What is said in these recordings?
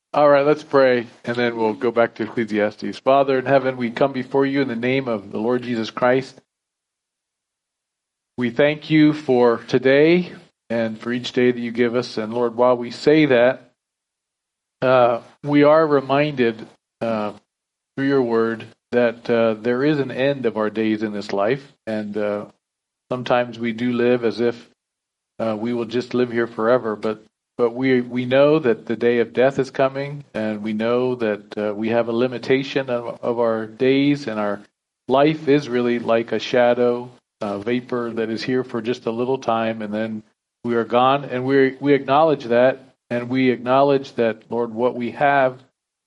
All right, let's pray, and then we'll go back to Ecclesiastes. Father in heaven, we come before you in the name of the Lord Jesus Christ. We thank you for today and for each day that you give us. And Lord, while we say that, we are reminded through your word that there is an end of our days in this life. And sometimes we do live as if we will just live here forever. But we know that the day of death is coming, and we know that we have a limitation of our days, and our life is really like a shadow, vapor that is here for just a little time, and then we are gone. And we acknowledge that, and we acknowledge that, Lord, what we have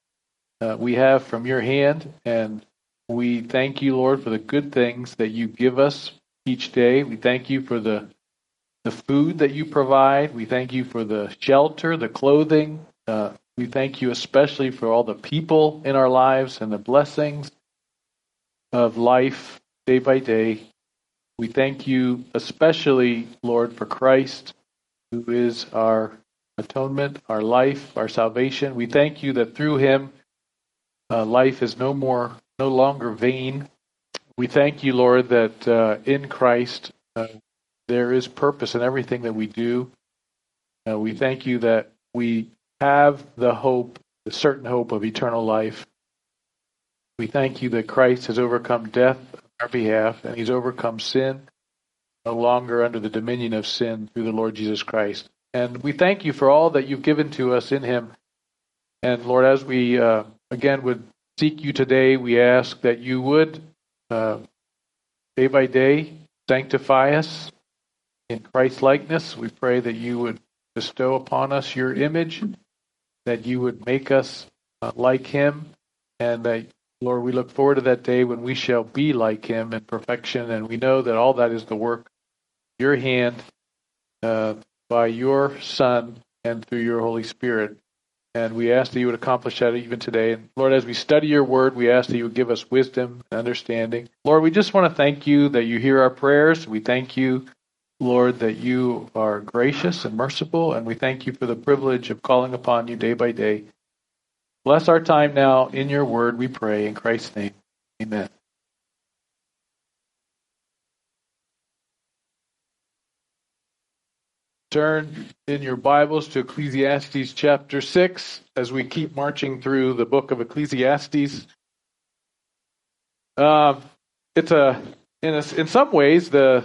from your hand, and we thank you, Lord, for the good things that you give us each day. We thank you for the food that you provide. We thank you for the shelter, the clothing. We thank you especially for all the people in our lives and the blessings of life day by day. We thank you especially, Lord, for Christ, who is our atonement, our life, our salvation. We thank you that through him, life is no longer vain. We thank you, Lord, that in Christ, there is purpose in everything that we do. We thank you that we have the hope, the certain hope of eternal life. We thank you that Christ has overcome death on our behalf, and he's overcome sin, no longer under the dominion of sin through the Lord Jesus Christ. And we thank you for all that you've given to us in him. And Lord, as we again would seek you today, we ask that you would day by day sanctify us in Christ's likeness. We pray that you would bestow upon us your image, that you would make us like him, and that, Lord, we look forward to that day when we shall be like him in perfection, and we know that all that is the work of your hand by your Son and through your Holy Spirit. And we ask that you would accomplish that even today. And Lord, as we study your word, we ask that you would give us wisdom and understanding. Lord, we just want to thank you that you hear our prayers. We thank you, Lord, that you are gracious and merciful, and we thank you for the privilege of calling upon you day by day. Bless our time now in your word, we pray, in Christ's name. Amen. Turn in your Bibles to Ecclesiastes chapter 6 as we keep marching through the book of Ecclesiastes. It's in some ways the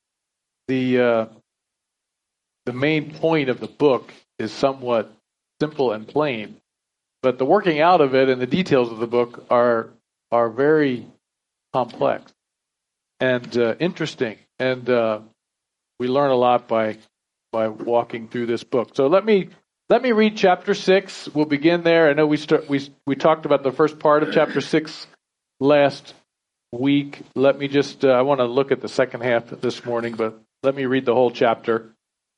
main point of the book is somewhat simple and plain, but the working out of it and the details of the book are very complex and interesting, and we learn a lot by walking through this book. So let me read chapter 6. We'll begin there. I know we talked about the first part of chapter 6 last week. Let me just I want to look at the second half this morning, but let me read the whole chapter.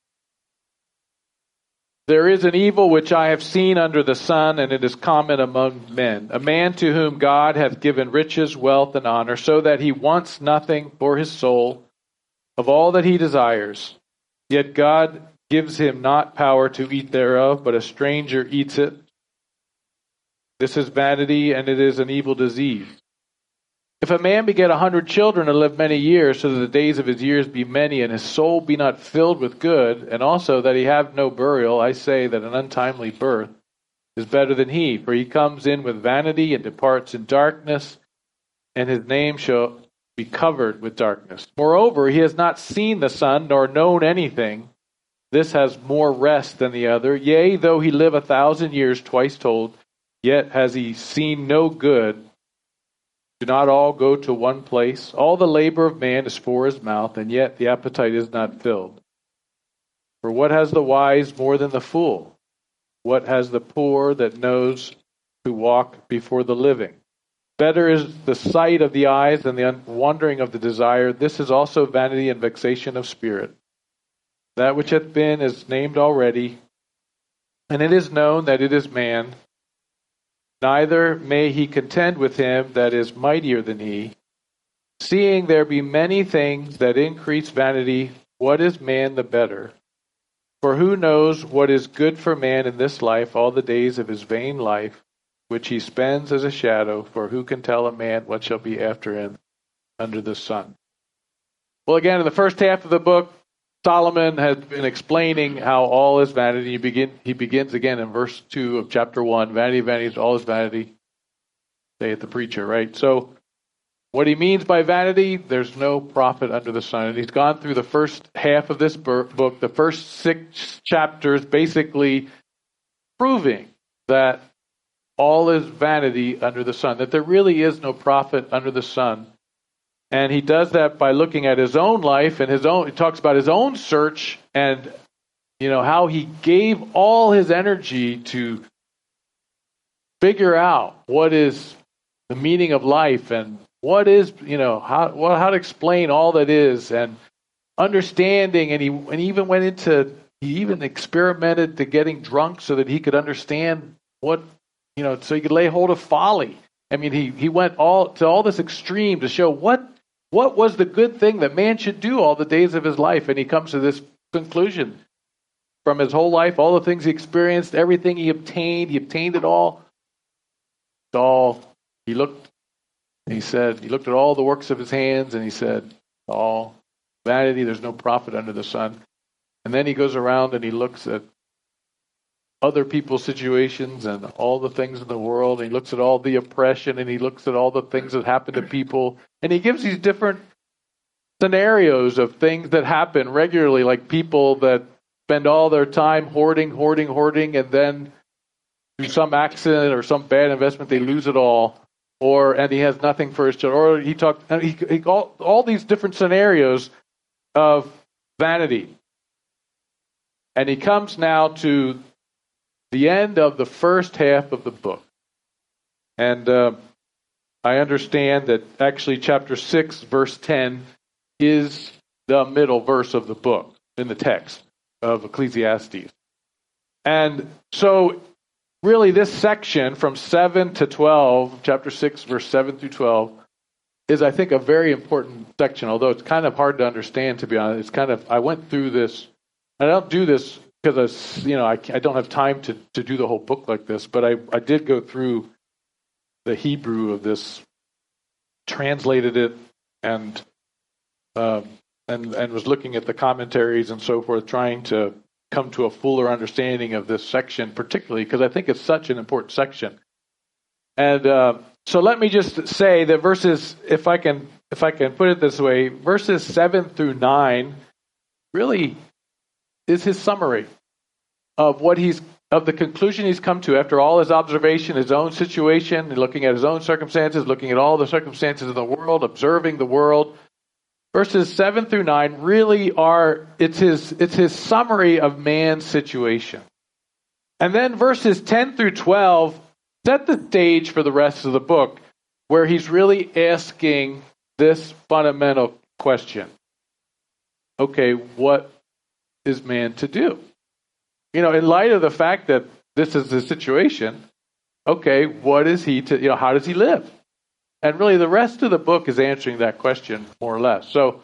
There is an evil which I have seen under the sun, and it is common among men, a man to whom God hath given riches, wealth, and honor, so that he wants nothing for his soul of all that he desires. Yet God gives him not power to eat thereof, but a stranger eats it. This is vanity, and it is an evil disease. If a man beget 100 children and live many years, so that the days of his years be many, and his soul be not filled with good, and also that he have no burial, I say that an untimely birth is better than he. For he comes in with vanity and departs in darkness, and his name shall be covered with darkness. Moreover, he has not seen the sun, nor known anything. This has more rest than the other. Yea, though he live 1,000 years, twice told, yet has he seen no good. Do not all go to one place? All the labor of man is for his mouth, and yet the appetite is not filled. For what has the wise more than the fool? What has the poor that knows to walk before the living? Better is the sight of the eyes than the wandering of the desire. This is also vanity and vexation of spirit. That which hath been is named already, and it is known that it is man. Neither may he contend with him that is mightier than he. Seeing there be many things that increase vanity, what is man the better? For who knows what is good for man in this life, all the days of his vain life, which he spends as a shadow? For who can tell a man what shall be after him under the sun? Well, again, in the first half of the book, Solomon has been explaining how all is vanity. He begins again in verse 2 of chapter 1. Vanity of vanities, all is vanity. Saith the preacher, right? So what he means by vanity, there's no profit under the sun. And he's gone through the first half of this book, the first 6 chapters, basically proving that all is vanity under the sun, that there really is no profit under the sun. And he does that by looking at his own life and he talks about his own search and, how he gave all his energy to figure out what is the meaning of life and what is, how to explain all that is and understanding. And he even experimented to getting drunk so that he could understand what, so he could lay hold of folly. I mean, he went to all this extreme to show what was the good thing that man should do all the days of his life. And he comes to this conclusion from his whole life, all the things he experienced, everything he obtained it all. It's all, he looked at all the works of his hands and he said, all vanity, there's no profit under the sun. And then he goes around and he looks at other people's situations and all the things in the world. And he looks at all the oppression and he looks at all the things that happen to people. And he gives these different scenarios of things that happen regularly, like people that spend all their time hoarding, and then through some accident or some bad investment, they lose it all. And he has nothing for his children. Or all these different scenarios of vanity. And he comes now to the end of the first half of the book. And I understand that actually chapter 6, verse 10 is the middle verse of the book in the text of Ecclesiastes. And so really this section from 7 to 12, chapter 6, verse 7 through 12, is I think a very important section, although it's kind of hard to understand, to be honest. I went through this. I don't do this because I don't have time to do the whole book like this, but I did go through the Hebrew of this, translated it, and was looking at the commentaries and so forth, trying to come to a fuller understanding of this section, particularly because I think it's such an important section. And so let me just say that verses, if I can put it this way, verses 7 through 9 really is his summary of the conclusion he's come to after all his observation, his own situation, looking at his own circumstances, looking at all the circumstances of the world, observing the world. Verses 7 through 9 really it's his summary of man's situation. And then verses 10 through 12 set the stage for the rest of the book, where he's really asking this fundamental question. Okay, what is man to do? In light of the fact that this is the situation, okay, what is he to, how does he live? And really the rest of the book is answering that question more or less. So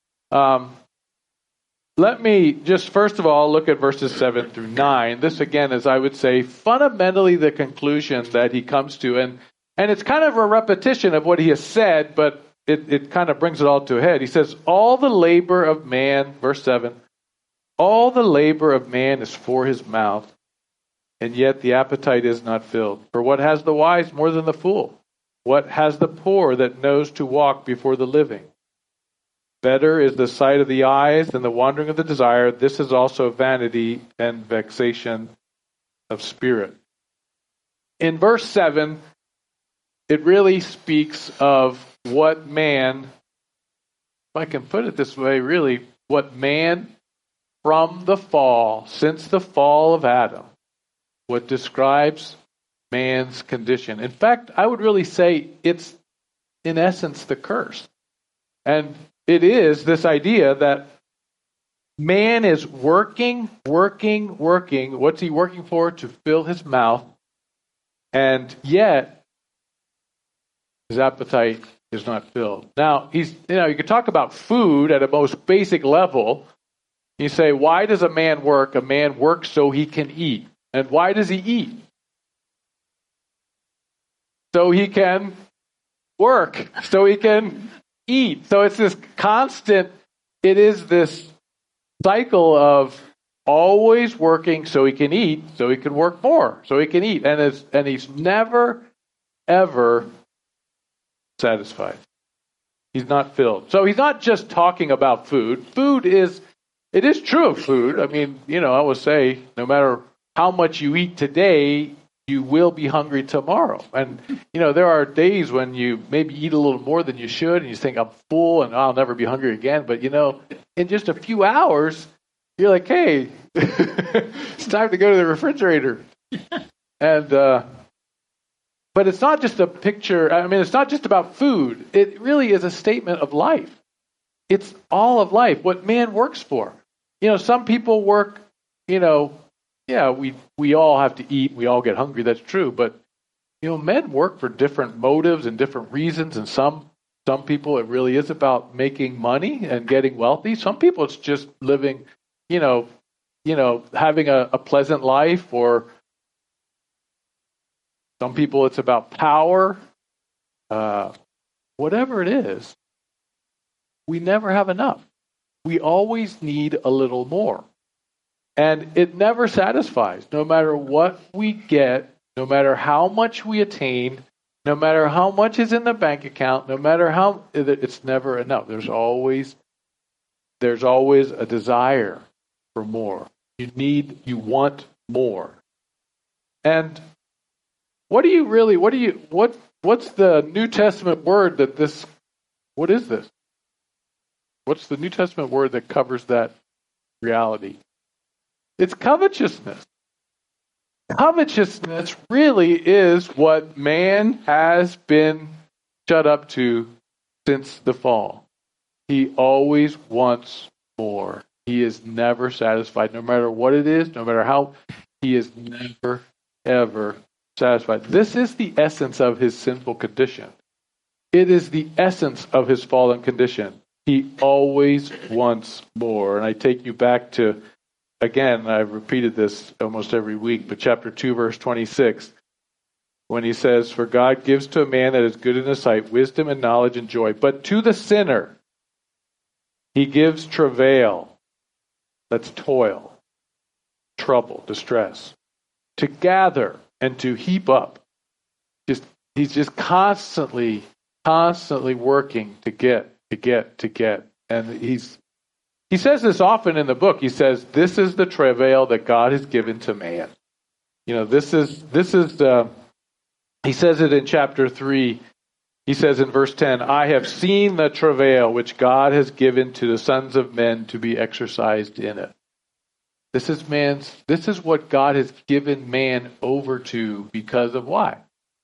let me just first of all look at verses 7 through 9. This again is, I would say, fundamentally the conclusion that he comes to. And it's kind of a repetition of what he has said, but it kind of brings it all to a head. He says, all the labor of man, verse 7, all the labor of man is for his mouth, and yet the appetite is not filled. For what has the wise more than the fool? What has the poor that knows to walk before the living? Better is the sight of the eyes than the wandering of the desire. This is also vanity and vexation of spirit. In verse 7, it really speaks of what man, if I can put it this way, really, what man from the fall, since the fall of Adam, what describes man's condition. In fact, I would really say it's, in essence, the curse. And it is this idea that man is working. What's he working for? To fill his mouth. And yet, his appetite is not filled. Now, you could talk about food at a most basic level. You say, why does a man work? A man works so he can eat. And why does he eat? So he can work, so he can eat. So it's this constant, it is this cycle of always working so he can eat, so he can work more, so he can eat. And he's never, ever satisfied. He's not filled. So he's not just talking about food. It is true of food. I mean, I would say no matter how much you eat today, you will be hungry tomorrow. And, there are days when you maybe eat a little more than you should, and you think, I'm full and I'll never be hungry again. But, in just a few hours, you're like, hey, it's time to go to the refrigerator. And, but it's not just a picture. I mean, it's not just about food. It really is a statement of life. It's all of life, what man works for. Some people work, we all have to eat. We all get hungry. That's true. But, men work for different motives and different reasons. And some people, it really is about making money and getting wealthy. Some people, it's just living, having a pleasant life. Or some people, it's about power. Whatever it is, we never have enough. We always need a little more. And it never satisfies, no matter what we get, no matter how much we attain, no matter how much is in the bank account, no matter how, it's never enough. There's always a desire for more. You want more. And what's the New Testament word what is this? What's the New Testament word that covers that reality? It's covetousness. Covetousness really is what man has been shut up to since the fall. He always wants more. He is never satisfied, no matter what it is, no matter how. He is never, ever satisfied. This is the essence of his sinful condition. It is the essence of his fallen condition. He always wants more. And I take you back to, again, I've repeated this almost every week, but chapter 2, verse 26, when he says, for God gives to a man that is good in his sight wisdom and knowledge and joy, but to the sinner he gives travail, that's toil, trouble, distress, to gather and to heap up. He's just constantly working to get. And he says this often in the book. He says, this is the travail that God has given to man. This is he says it in chapter 3. He says in verse 10, I have seen the travail which God has given to the sons of men to be exercised in it. This is what God has given man over to because of why?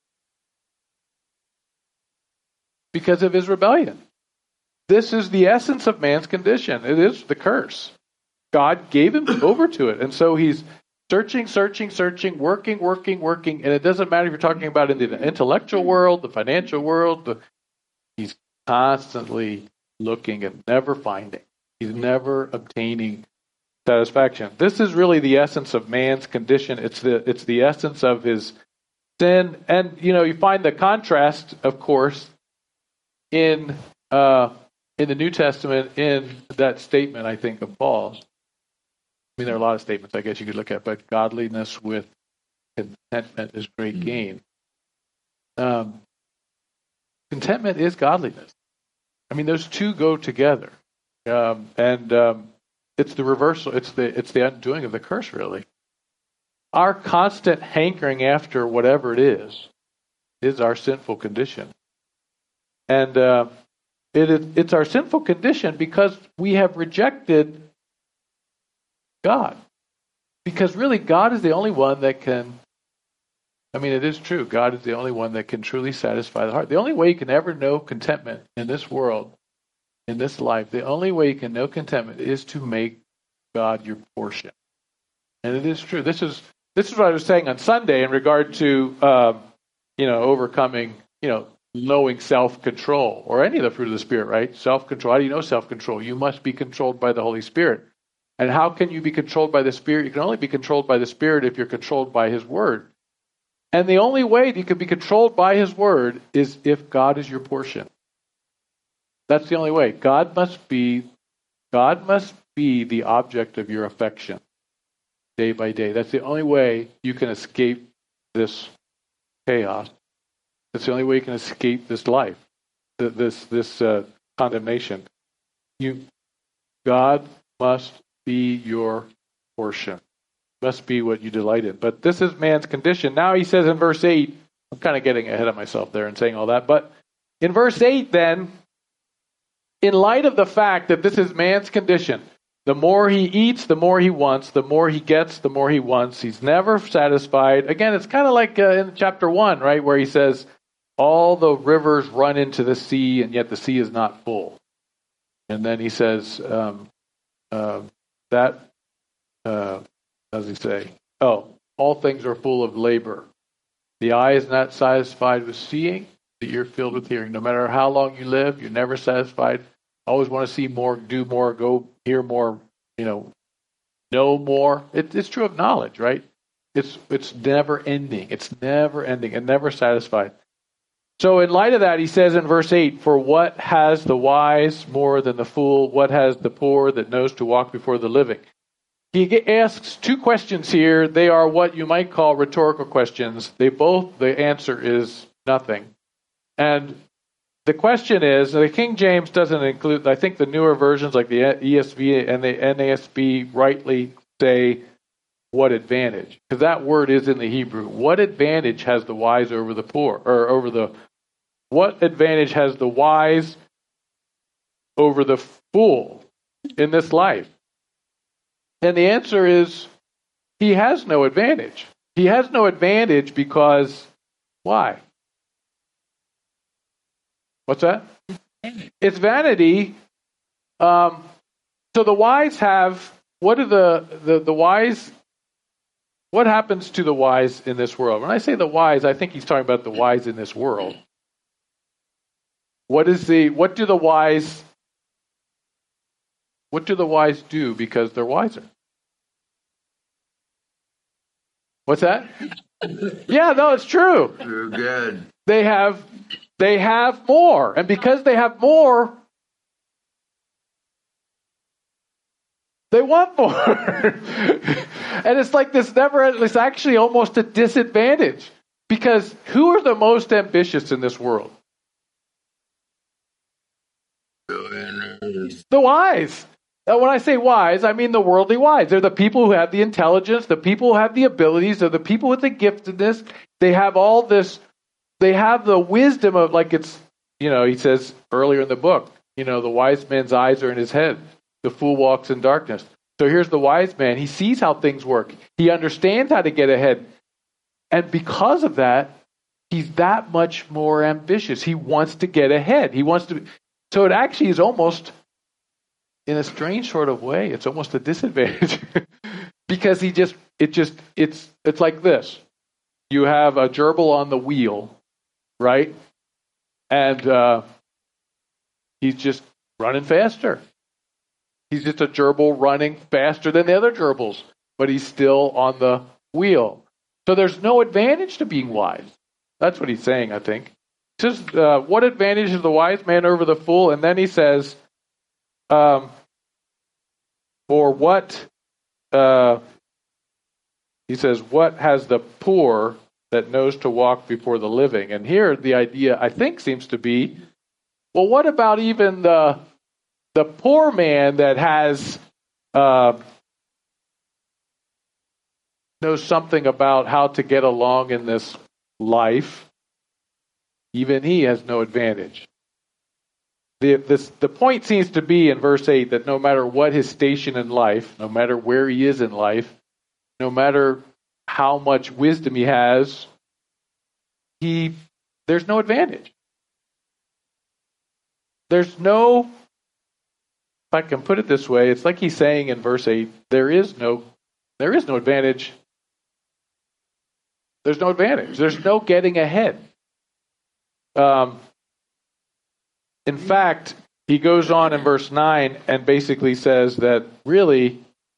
Because of his rebellion. This is the essence of man's condition. It is the curse. God gave him over to it. And so he's searching, working. And it doesn't matter if you're talking about in the intellectual world, the financial world. He's constantly looking and never finding. He's never obtaining satisfaction. This is really the essence of man's condition. It's the essence of his sin. And, you find the contrast, of course, in the New Testament, in that statement, I think, of Paul's. I mean, there are a lot of statements, I guess you could look at, but godliness with contentment is great gain. Contentment is godliness. I mean, those two go together. It's the reversal. It's the undoing of the curse, really. Our constant hankering after whatever it is our sinful condition. And it's our sinful condition because we have rejected God. Because really, God is the only one that can, it is true, God is the only one that can truly satisfy the heart. The only way you can ever know contentment in this world, in this life, the only way you can know contentment is to make God your portion. And it is true. This is what I was saying on Sunday in regard to, overcoming, knowing self-control, or any of the fruit of the Spirit, right? Self-control. How do you know self-control? You must be controlled by the Holy Spirit. And how can you be controlled by the Spirit? You can only be controlled by the Spirit if you're controlled by His Word. And the only way you can be controlled by His Word is if God is your portion. That's the only way. God must be the object of your affection day by day. That's the only way you can escape this chaos. That's the only way you can escape this life, this condemnation. God must be your portion. Must be what you delight in. But this is man's condition. Now he says in verse 8, I'm kind of getting ahead of myself there and saying all that, but in verse 8 then, in light of the fact that this is man's condition, the more he eats, the more he wants, the more he gets, the more he wants. He's never satisfied. Again, it's kind of like in chapter 1, right, where he says, all the rivers run into the sea, and yet the sea is not full. And then he says, how does he say? Oh, all things are full of labor. The eye is not satisfied with seeing, the ear filled with hearing. No matter how long you live, you're never satisfied. Always want to see more, do more, go hear more, know more. It's true of knowledge, right? It's never ending. It's never ending and never satisfied. So in light of that, he says in verse 8, for what has the wise more than the fool? What has the poor that knows to walk before the living? He asks two questions here. They are what you might call rhetorical questions. The answer is nothing. And the question is, the King James doesn't include, I think the newer versions like the ESV and the NASB rightly say, what advantage? Because that word is in the Hebrew. What advantage has the wise over the poor? What advantage has the wise over the fool in this life? And the answer is, he has no advantage. He has no advantage because, why? What's that? It's vanity. So the wise have, what are the wise, what happens to the wise in this world? When I say the wise, I think he's talking about the wise in this world. What do the wise do because they're wiser? What's that? Yeah, no, it's true. You're good. They have more. And because they have more, they want more. And it's like it's actually almost a disadvantage. Because who are the most ambitious in this world? The wise. Now, when I say wise, I mean the worldly wise. They're the people who have the intelligence, the people who have the abilities, they're the people with the giftedness. They have all this, they have the wisdom of, like it's, he says earlier in the book, the wise man's eyes are in his head. The fool walks in darkness. So here's the wise man. He sees how things work. He understands how to get ahead. And because of that, he's that much more ambitious. He wants to get ahead. So it actually is almost, in a strange sort of way, it's almost a disadvantage. Because it's like this. You have a gerbil on the wheel, right? And he's just running faster. He's just a gerbil running faster than the other gerbils, but he's still on the wheel. So there's no advantage to being wise. That's what he's saying, I think. Just what advantage is the wise man over the fool? And then he says, or what? He says, what has the poor that knows to walk before the living? And here the idea, I think, seems to be, well, what about even the poor man that has knows something about how to get along in this life? Even he has no advantage. The point seems to be in verse 8 that no matter what his station in life, no matter where he is in life, no matter how much wisdom he has, there's no advantage. There's no, if I can put it this way, it's like he's saying in verse 8, there is no advantage. There's no advantage. There's no getting ahead. In fact, he goes on in verse 9 and basically says that really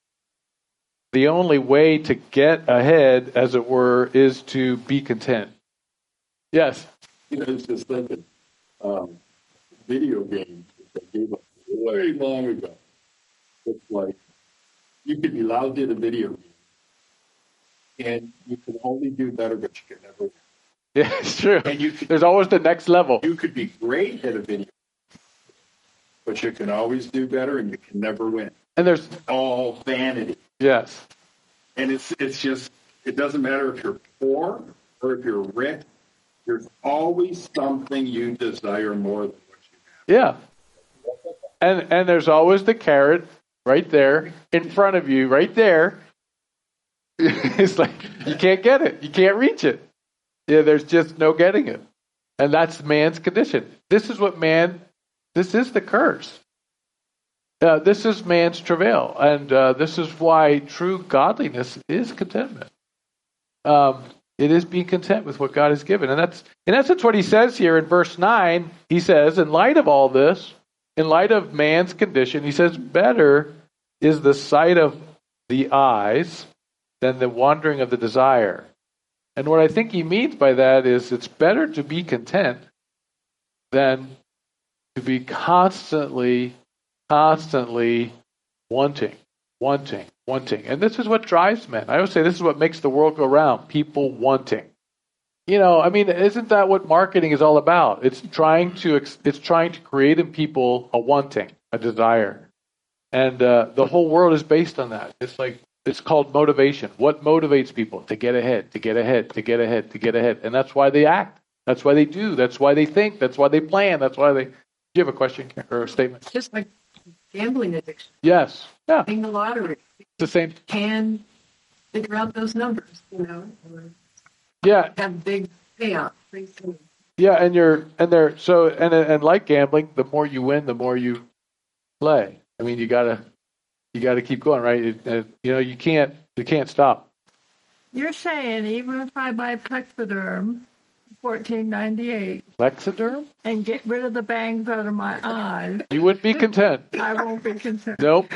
the only way to get ahead, as it were, is to be content. Yes? It's just thinking, video games that they gave us way long ago. It's like, you could be lousy at a video game, and you can only do better, but you can never win. Yeah, it's true. And there's always the next level. You could be great at a video, but you can always do better, and you can never win. And there's all vanity. Yes. And it's just, it doesn't matter if you're poor or if you're rich. There's always something you desire more than what you have. Yeah. And there's always the carrot right there in front of you, right there. It's like you can't get it. You can't reach it. Yeah, there's just no getting it. And that's man's condition. This is the curse. This is man's travail. And this is why true godliness is contentment. It is being content with what God has given. And that's, in essence, what he says here in verse 9. He says, in light of all this, in light of man's condition, he says, better is the sight of the eyes than the wandering of the desire. And what I think he means by that is it's better to be content than to be constantly wanting. And this is what drives men. I always say this is what makes the world go round, people wanting. Isn't that what marketing is all about? It's trying to create in people a wanting, a desire. And the whole world is based on that. It's called motivation. What motivates people? To get ahead, to get ahead, to get ahead, to get ahead. And that's why they act. That's why they do. That's why they think. That's why they plan. That's why they... Do you have a question or a statement? Just like gambling addiction. Yes. Yeah. Playing the lottery. It's the same. Can figure out those numbers, or have big payouts. Yeah, and like gambling, the more you win, the more you play. You gotta keep going, right? You can't stop. You're saying even if I buy Plexiderm, $14.98, Plexiderm, and get rid of the bangs out of my eyes, you wouldn't be content. I won't be content. Nope.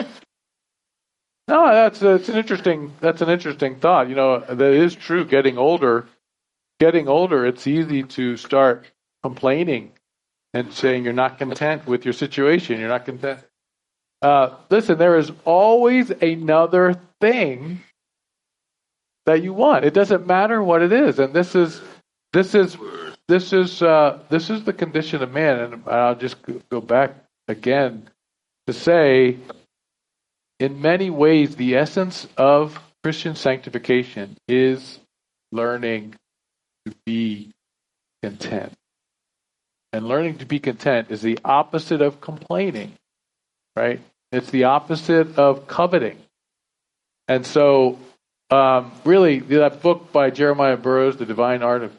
No, that's an interesting thought. That is true. Getting older, it's easy to start complaining and saying you're not content with your situation. You're not content. Listen, there is always another thing that you want. It doesn't matter what it is, and this is the condition of man. And I'll just go back again to say, in many ways, the essence of Christian sanctification is learning to be content. And learning to be content is the opposite of complaining, right? It's the opposite of coveting. And so, really, that book by Jeremiah Burroughs, The Divine Art of...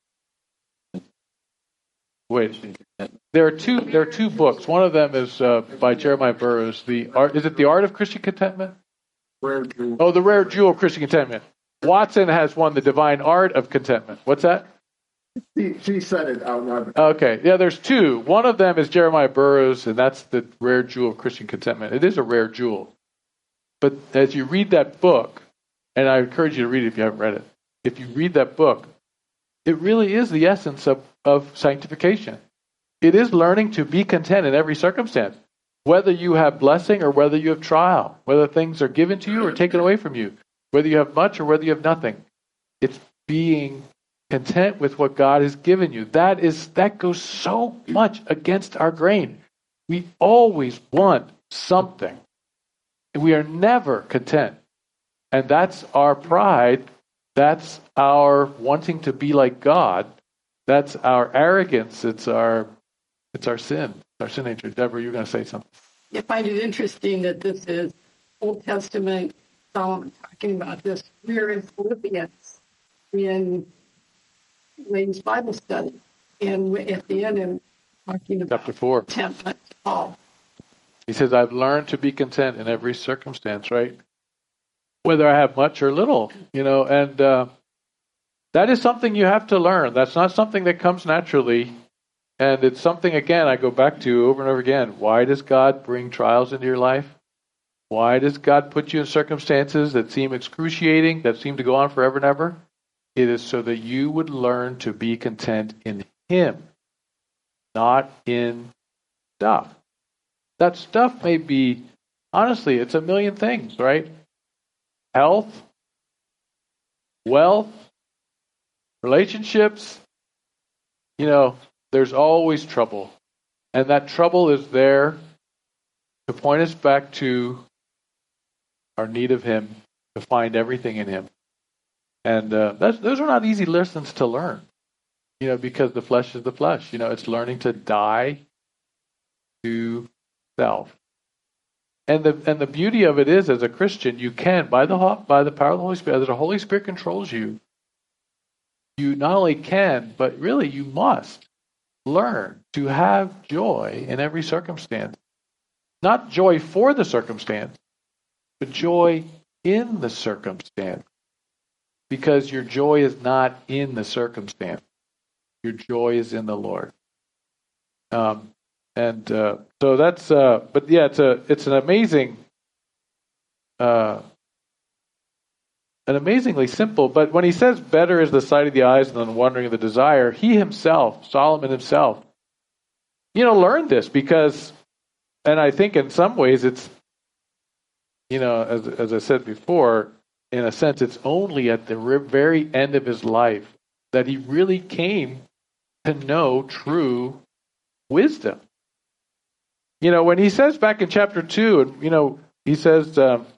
There are two books. One of them is by Jeremiah Burroughs. Is it The Art of Christian Contentment? Rare Jewel. Oh, The Rare Jewel of Christian Contentment. Watson has one, The Divine Art of Contentment. What's that? She said it out loud. Okay. Yeah, there's two. One of them is Jeremiah Burroughs, and that's The Rare Jewel of Christian Contentment. It is a rare jewel. But as you read that book, and I encourage you to read it if you haven't read it, if you read that book, it really is the essence of sanctification. It is learning to be content in every circumstance, whether you have blessing or whether you have trial, whether things are given to you or taken away from you, whether you have much or whether you have nothing. It's being content with what God has given you. That goes so much against our grain. We always want something. We are never content. And that's our pride. That's our wanting to be like God. That's our arrogance. It's our sin. Our sin nature. Deborah, you're going to say something. I find it interesting that this is Old Testament Solomon talking about this here in Philippians in Lane's Bible study. And at the end, I'm talking about Chapter 4. contentment. Paul. He says, I've learned to be content in every circumstance, right? Whether I have much or little, and that is something you have to learn. That's not something that comes naturally. And it's something, again, I go back to over and over again. Why does God bring trials into your life? Why does God put you in circumstances that seem excruciating, that seem to go on forever and ever? It is so that you would learn to be content in Him, not in stuff. That stuff may be, honestly, it's a million things, right? Health, wealth, relationships. There's always trouble. And that trouble is there to point us back to our need of Him, to find everything in Him. And those are not easy lessons to learn, because the flesh is the flesh. It's learning to die to self. And the beauty of it is, as a Christian, you can, by the power of the Holy Spirit, as the Holy Spirit controls you, you not only can, but really you must learn to have joy in every circumstance. Not joy for the circumstance, but joy in the circumstance. Because your joy is not in the circumstance. Your joy is in the Lord. So that's, but yeah, it's an amazing, amazingly simple. But when he says better is the sight of the eyes than the wandering of the desire, he himself, Solomon himself, learned this because, and I think in some ways it's, as I said before, in a sense, it's only at the very end of his life that he really came to know true wisdom. When he says back in chapter 2, and he says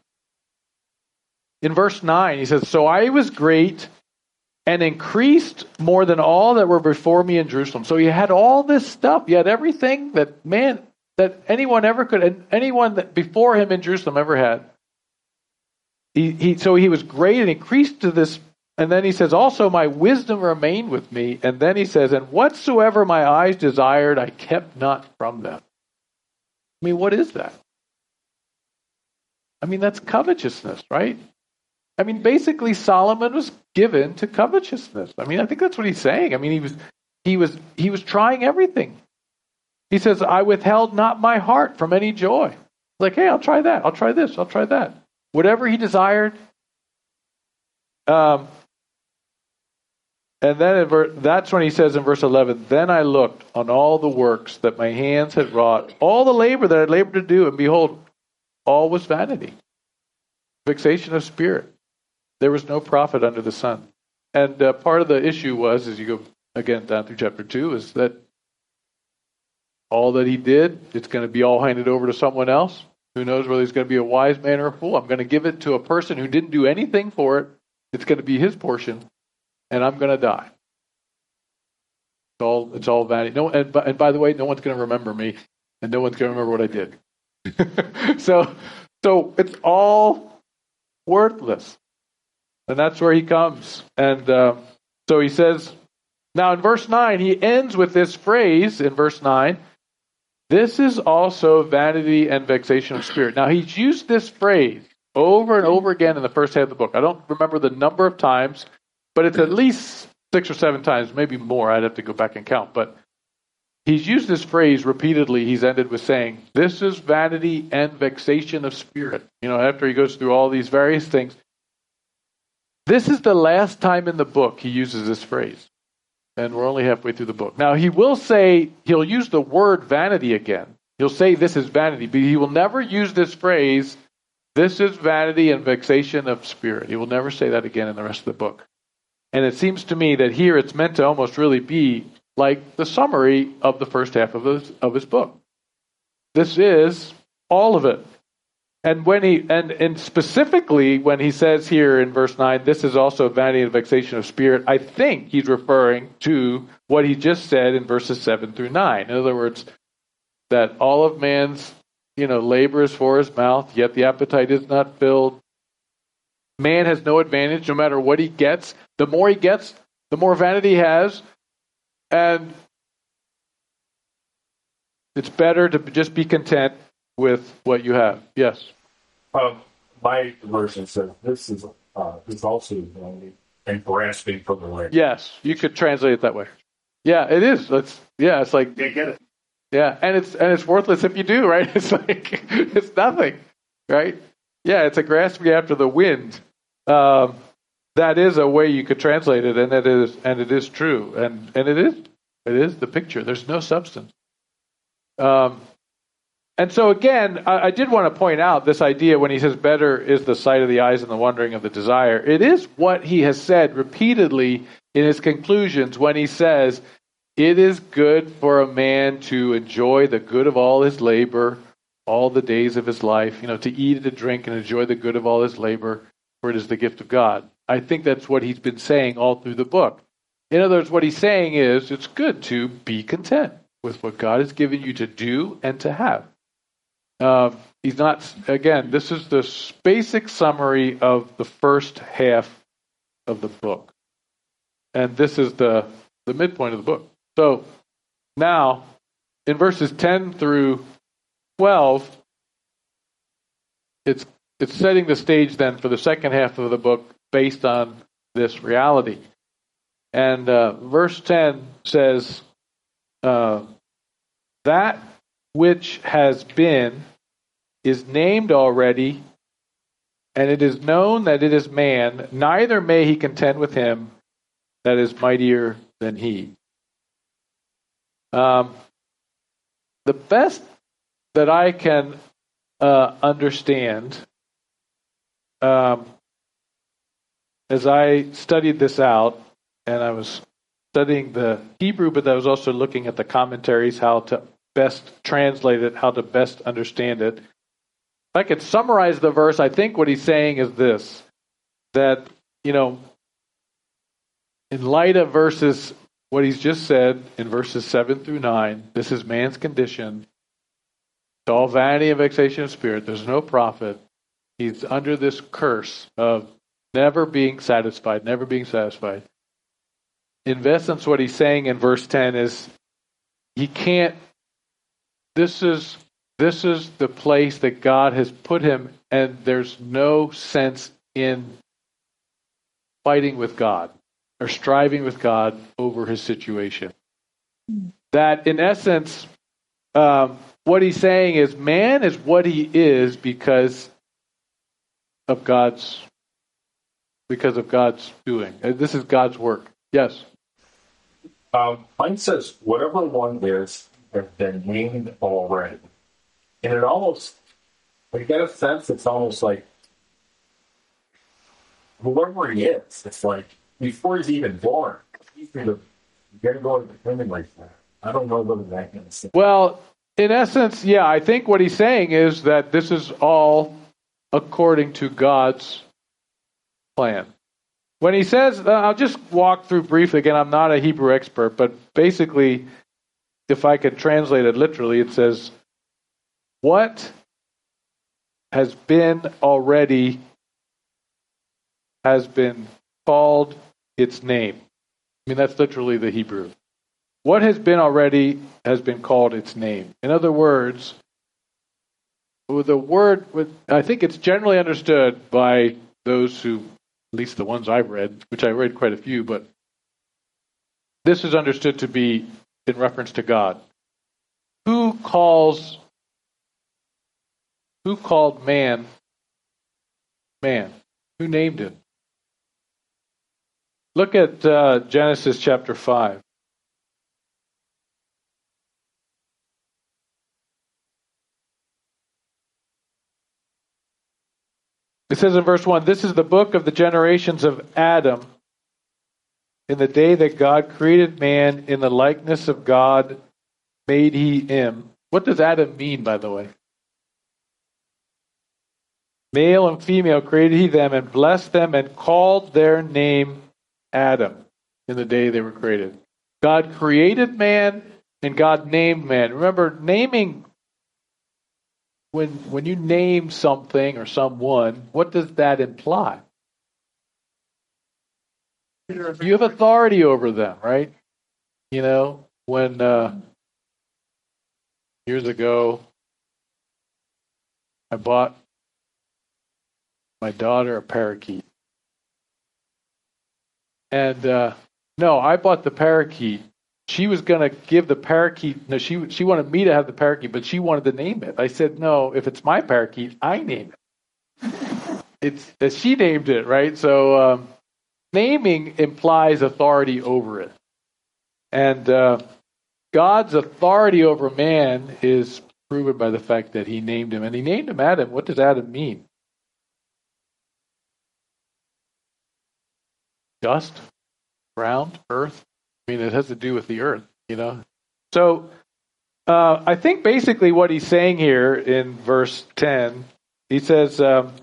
in verse 9, he says, "So I was great and increased more than all that were before me in Jerusalem." So he had all this stuff. He had everything that anyone ever could, and anyone that before him in Jerusalem ever had. So he was great and increased to this. And then he says, "Also my wisdom remained with me." And then he says, "And whatsoever my eyes desired, I kept not from them." I mean, what is that? I mean, that's covetousness, right? I mean, basically Solomon was given to covetousness. I mean, I think that's what he's saying. I mean, he was trying everything. He says, "I withheld not my heart from any joy." Like, hey, I'll try that. I'll try this. I'll try that. Whatever he desired. And then that's when he says in verse 11, "Then I looked on all the works that my hands had wrought, all the labor that I labored to do, and behold, all was vanity, vexation of spirit. There was no profit under the sun." And part of the issue was, as you go again down through chapter 2, is that all that he did, it's going to be all handed over to someone else. Who knows whether he's going to be a wise man or a fool? I'm going to give it to a person who didn't do anything for it. It's going to be his portion. And I'm going to die. It's all vanity. No, and by the way, no one's going to remember me, and no one's going to remember what I did. So it's all worthless, and that's where he comes. And so he says, now in verse 9, he ends with this phrase in verse 9. "This is also vanity and vexation of spirit." Now he's used this phrase over and over again in the first half of the book. I don't remember the number of times, but it's at least 6 or 7 times, maybe more. I'd have to go back and count. But he's used this phrase repeatedly. He's ended with saying, "This is vanity and vexation of spirit." After he goes through all these various things. This is the last time in the book he uses this phrase. And we're only halfway through the book. Now, he'll use the word vanity again. He'll say this is vanity, but he will never use this phrase, "This is vanity and vexation of spirit." He will never say that again in the rest of the book. And it seems to me that here it's meant to almost really be like the summary of the first half of his book. This is all of it. And and specifically when he says here in verse 9, "This is also vanity and vexation of spirit," I think he's referring to what he just said in verses 7 through 9. In other words, that all of man's labor is for his mouth, yet the appetite is not filled. Man has no advantage no matter what he gets. The more he gets, the more vanity he has. And it's better to just be content with what you have. Yes? My version says this is also vanity and grasping for the wind. Yes, you could translate it that way. Yeah, it is. It's like They get it. yeah, and it's worthless if you do, right? It's like it's nothing. right? Yeah, it's a grasping after the wind. That is a way you could translate it, and it is true, and it is the picture. There's no substance. And so again, I did want to point out this idea when he says, "Better is the sight of the eyes and the wondering of the desire." It is what he has said repeatedly in his conclusions when he says, "It is good for a man to enjoy the good of all his labor, all the days of his life, to eat and to drink and enjoy the good of all his labor, for it is the gift of God." I think that's what he's been saying all through the book. In other words, what he's saying is it's good to be content with what God has given you to do and to have. He's not, again, this is the basic summary of the first half of the book. And this is the midpoint of the book. So now, in verses 10 through 12, it's setting the stage then for the second half of the book based on this reality. And verse 10 says, "That which has been is named already, and it is known that it is man, neither may he contend with him that is mightier than he." The best that I can understand, as I studied this out, and I was studying the Hebrew, but I was also looking at the commentaries, how to best translate it, how to best understand it. If I could summarize the verse, I think what he's saying is this, that, in light of what he's just said in verses 7 through 9, this is man's condition. It's all vanity and vexation of spirit. There's no profit. He's under this curse of never being satisfied. In essence, what he's saying in verse 10 is he can't, this is the place that God has put him, and there's no sense in fighting with God or striving with God over his situation. That, in essence, what he's saying is man is what he is because of God's doing. This is God's work. Yes? Mine says, whatever one is has been named already. And it almost, I get a sense it's almost like whoever he is, it's like before he's even born, he's going to get going to him like that. I don't know whether that can sense. Well, in essence, yeah, I think what he's saying is that this is all according to God's plan. When he says, I'll just walk through briefly, again, I'm not a Hebrew expert, but basically, if I could translate it literally, it says, what has been already has been called its name. I mean, that's literally the Hebrew. What has been already has been called its name. In other words, the word, I think it's generally understood by those who, at least the ones I've read, which I read quite a few, but this is understood to be in reference to God. Who called man? Man. Who named him? Look at Genesis chapter 5. It says in verse 1, "This is the book of the generations of Adam. In the day that God created man, in the likeness of God made he him." What does Adam mean, by the way? Male and female created he them, and blessed them, and called their name Adam in the day they were created. God created man, and God named man. Remember, naming, when you name something or someone, what does that imply? You have authority over them, right? You know, when years ago, I bought my daughter a parakeet. And no, I bought the parakeet she was going to give the parakeet. No, she wanted me to have the parakeet, but she wanted to name it. I said, no, if it's my parakeet, I name it. It's that she named it, right? So naming implies authority over it. And God's authority over man is proven by the fact that he named him. And he named him Adam. What does Adam mean? Dust, ground, earth. I mean, it has to do with the earth, you know. So I think basically what he's saying here in verse 10, he says,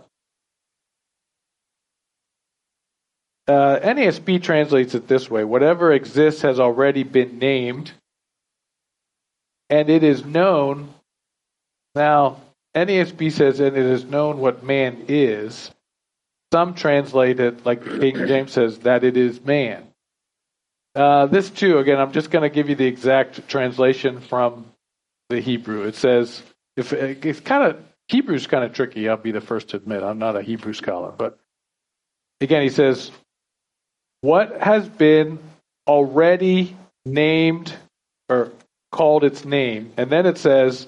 NASB translates it this way: whatever exists has already been named, and it is known. Now, NASB says, and it is known what man is. Some translate it, like King James says, that it is man. This too, again, I'm just going to give you the exact translation from the Hebrew. It says, Hebrew's kind of tricky, I'll be the first to admit. I'm not a Hebrew scholar. But again, he says, what has been already named or called its name. And then it says,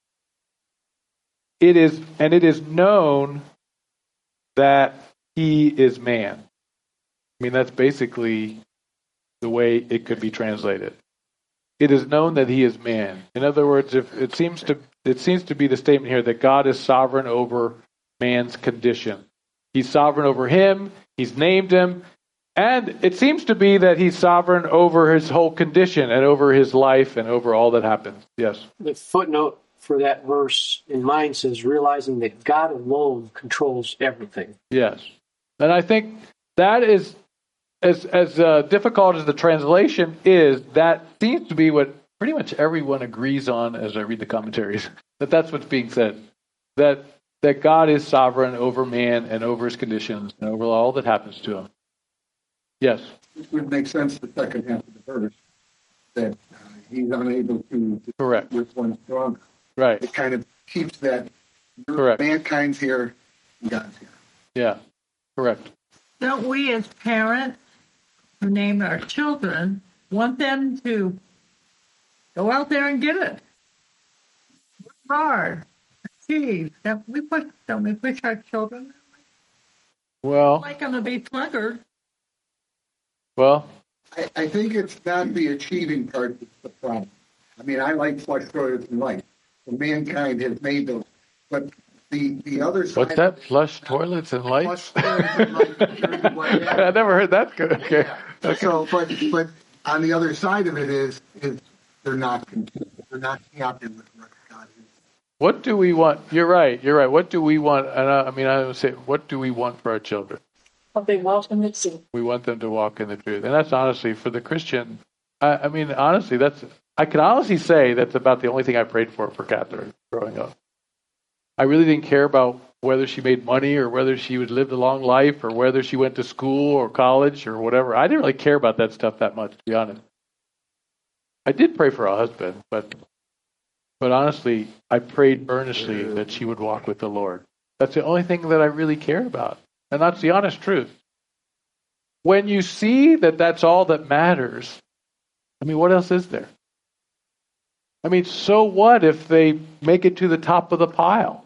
it is known that he is man. I mean, that's basically the way it could be translated. It is known that he is man. In other words, if it seems to be the statement here that God is sovereign over man's condition. He's sovereign over him. He's named him. And it seems to be that he's sovereign over his whole condition and over his life and over all that happens. Yes. The footnote for that verse in mine says, realizing that God alone controls everything. Yes. And I think that is, as difficult as the translation is, that seems to be what pretty much everyone agrees on as I read the commentaries, that's what's being said. That God is sovereign over man and over his conditions and over all that happens to him. Yes. It would make sense, the second half of the verse, that he's unable to correct which one's stronger. Right. It kind of keeps that correct. Mankind's here, God's here. Yeah, correct. Don't we as parents who name our children want them to go out there and get it? Work hard, achieve. Don't we push our children? Well, Like them to be sluggards. Well, I think it's not the achieving part that's the problem. I mean, I like flush toilets in life. Mankind has made those. But the other side... What's that? Flush toilets and lights? Flush toilets and lights. I never heard that. Okay. Yeah. Okay. So, but on the other side of it is they're not happy with what God is. What do we want? You're right. What do we want? And I would say, what do we want for our children? Well, they walk in the truth. We want them to walk in the truth. And that's honestly, for the Christian, I can honestly say that's about the only thing I prayed for Catherine growing up. I really didn't care about whether she made money or whether she would live a long life or whether she went to school or college or whatever. I didn't really care about that stuff that much, to be honest. I did pray for her husband, but honestly, I prayed earnestly that she would walk with the Lord. That's the only thing that I really care about. And that's the honest truth. When you see that that's all that matters, I mean, what else is there? I mean, so what if they make it to the top of the pile?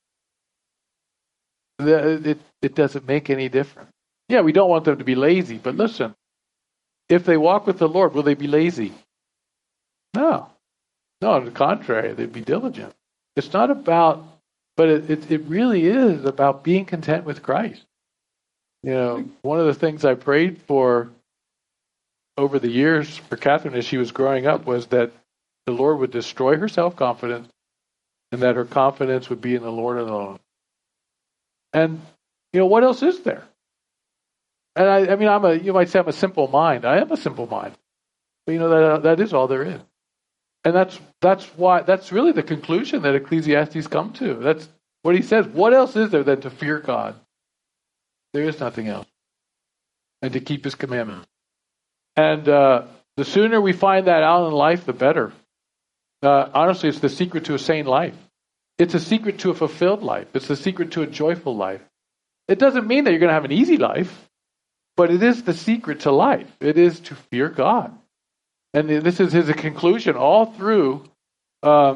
It doesn't make any difference. Yeah, we don't want them to be lazy, but listen, if they walk with the Lord, will they be lazy? No, on the contrary, they'd be diligent. It's not about, but it really is about being content with Christ. You know, one of the things I prayed for over the years for Catherine as she was growing up was that the Lord would destroy her self-confidence and that her confidence would be in the Lord alone. And, what else is there? And I mean, you might say I'm a simple mind. I am a simple mind. But, that is all there is. And that's really the conclusion that Ecclesiastes come to. That's what he says. What else is there than to fear God? There is nothing else. And to keep his commandments. And the sooner we find that out in life, the better. Honestly, it's the secret to a sane life. It's a secret to a fulfilled life. It's the secret to a joyful life. It doesn't mean that you're going to have an easy life, but it is the secret to life. It is to fear God. And this is his conclusion all through the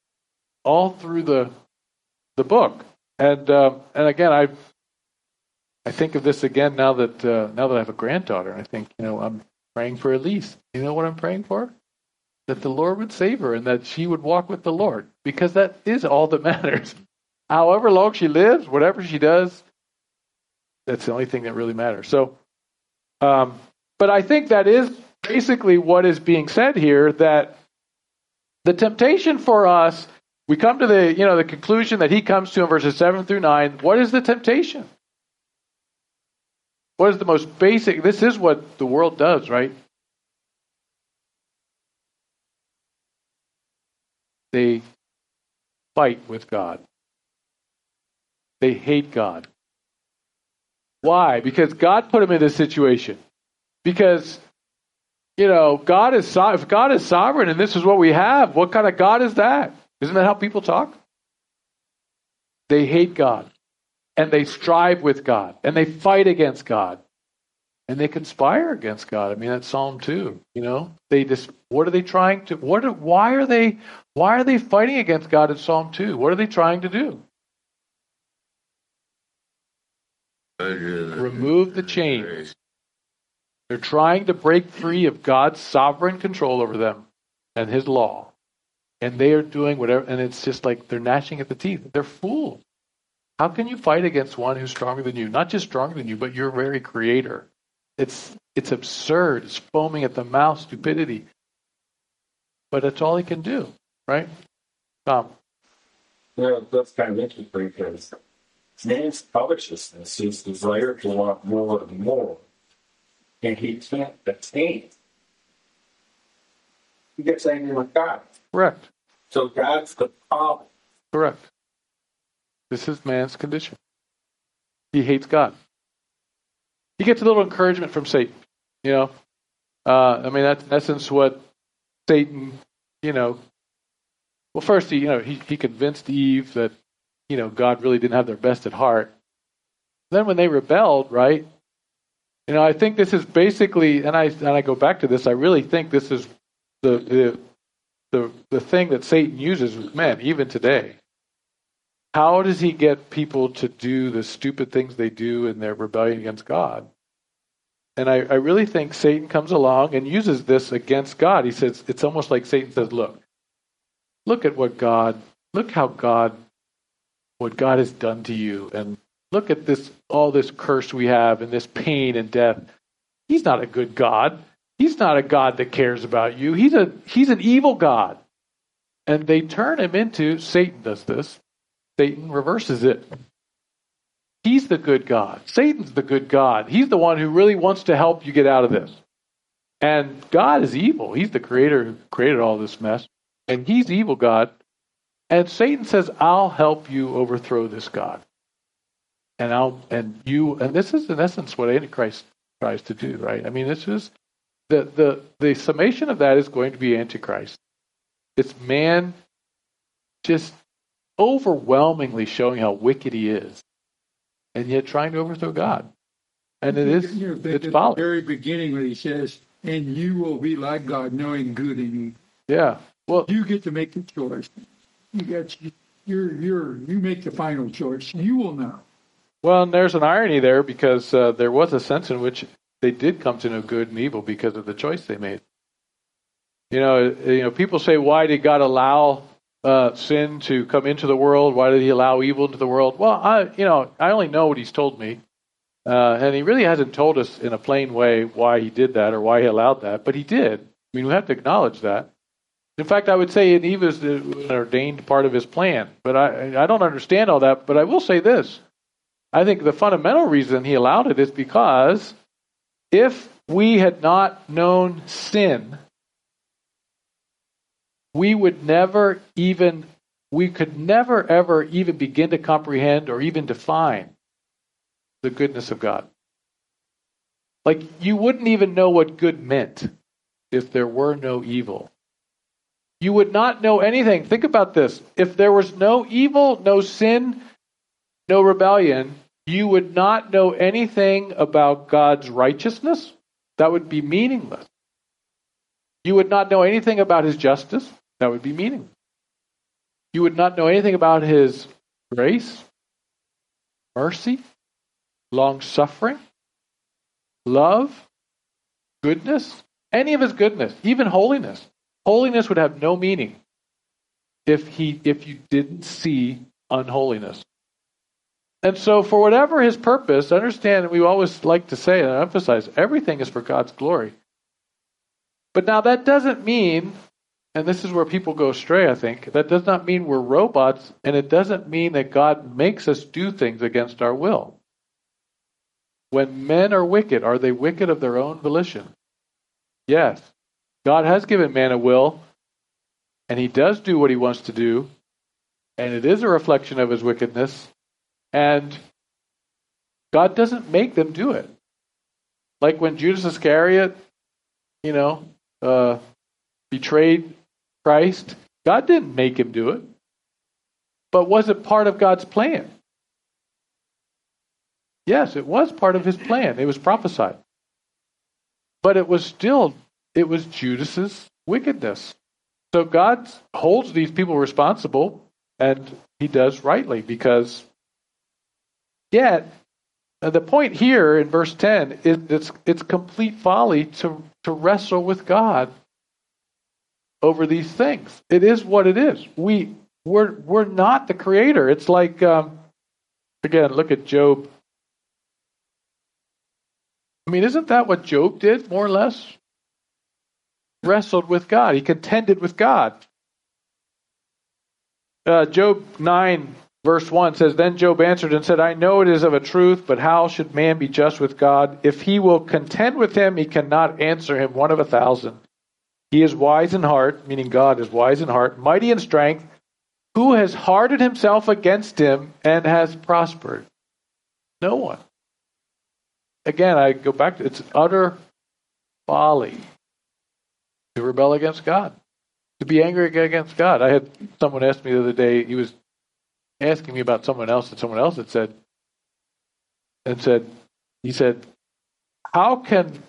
book. And again, I think of this again now that I have a granddaughter. I think, I'm praying for Elise. You know what I'm praying for? That the Lord would save her and that she would walk with the Lord, because that is all that matters. However long she lives, whatever she does, that's the only thing that really matters. So, but I think that is basically what is being said here, that the temptation for us, we come to the conclusion that he comes to in verses 7 through 9. What is the temptation? What is the most basic? This is what the world does, right? They fight with God. They hate God. Why? Because God put them in this situation. Because, God is if God is sovereign and this is what we have, what kind of God is that? Isn't that how people talk? They hate God. And they strive with God. And they fight against God. And they conspire against God. I mean, that's Psalm 2. They just, what are they trying to, why are they fighting against God in Psalm 2? What are they trying to do? Remove the chains. They're trying to break free of God's sovereign control over them and his law. And they are doing whatever, and it's just like they're gnashing at the teeth. They're fools. How can you fight against one who's stronger than you? Not just stronger than you, but your very creator. It's absurd. It's foaming at the mouth, stupidity. But that's all he can do, right? Tom. Yeah, that's kind of interesting because man's covetousness, his desire to want more and more, and he can't attain. He gets angry with God. Correct. So God's the problem. Correct. This is man's condition. He hates God. He gets a little encouragement from Satan. That's in essence what Satan, well, first he convinced Eve that, God really didn't have their best at heart. Then when they rebelled, right? I think this is basically, and I go back to this, I really think this is the thing that Satan uses with men, even today. How does he get people to do the stupid things they do in their rebellion against God? And I really think Satan comes along and uses this against God. He says, it's almost like Satan says, look at what God has done to you, and look at all this curse we have and this pain and death. He's not a good God. He's not a God that cares about you. He's an evil God. And they turn him into, Satan does this. Satan reverses it. He's the good God. Satan's the good God. He's the one who really wants to help you get out of this. And God is evil. He's the creator who created all this mess. And he's evil God. And Satan says, I'll help you overthrow this God. And this is in essence what Antichrist tries to do, right? I mean, this is the summation of that is going to be Antichrist. It's man just overwhelmingly showing how wicked he is, and yet trying to overthrow God. And it's folly. At the very beginning when he says, and you will be like God, knowing good and evil. Yeah. Well, you get to make the choice. You make the final choice. You will know. Well, and there's an irony there, because there was a sense in which they did come to know good and evil because of the choice they made. People say, why did God allow sin to come into the world? Why did he allow evil into the world? Well, I only know what he's told me. And he really hasn't told us in a plain way why he did that or why he allowed that, but he did. I mean, we have to acknowledge that. In fact, I would say evil is an ordained part of his plan. But I don't understand all that, but I will say this. I think the fundamental reason he allowed it is because if we had not known sin, we could never ever even begin to comprehend or even define the goodness of God. Like, you wouldn't even know what good meant if there were no evil. You would not know anything. Think about this. If there was no evil, no sin, no rebellion, you would not know anything about God's righteousness. That would be meaningless. You would not know anything about his justice. That would be meaningless. You would not know anything about his grace, mercy, long-suffering, love, goodness, any of his goodness, even holiness. Holiness would have no meaning if you didn't see unholiness. And so for whatever his purpose, understand, we always like to say and emphasize, everything is for God's glory. But now that doesn't mean, and this is where people go astray, I think, that does not mean we're robots, and it doesn't mean that God makes us do things against our will. When men are wicked, are they wicked of their own volition? Yes. God has given man a will, and he does do what he wants to do, and it is a reflection of his wickedness, and God doesn't make them do it. Like when Judas Iscariot, betrayed Christ, God didn't make him do it. But was it part of God's plan? Yes, it was part of his plan. It was prophesied. But it was Judas's wickedness. So God holds these people responsible, and he does rightly, because yet the point here in verse 10 is it's complete folly to wrestle with God over these things. It is what it is. We're not the creator. It's like again, look at Job. I mean, isn't that what Job did, more or less? Wrestled with God. He contended with God. Job 9, verse 1 says, Then Job answered and said, I know it is of a truth, but how should man be just with God? If he will contend with him, he cannot answer him 1 of 1,000. He is wise in heart, meaning God is wise in heart, mighty in strength. Who has hardened himself against him and has prospered? No one. Again, I go back to it's utter folly to rebel against God, to be angry against God. I had someone ask me the other day, he was asking me about someone else that someone else had said, he said, how can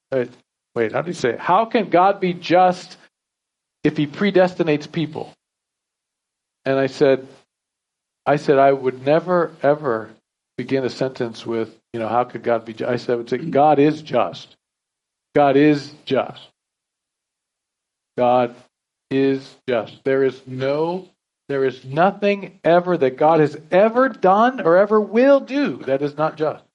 God be just if he predestinates people? And I said, I would never, ever begin a sentence with, how could God be just? I said, I would say, God is just. God is just. God is just. There is nothing ever that God has ever done or ever will do that is not just.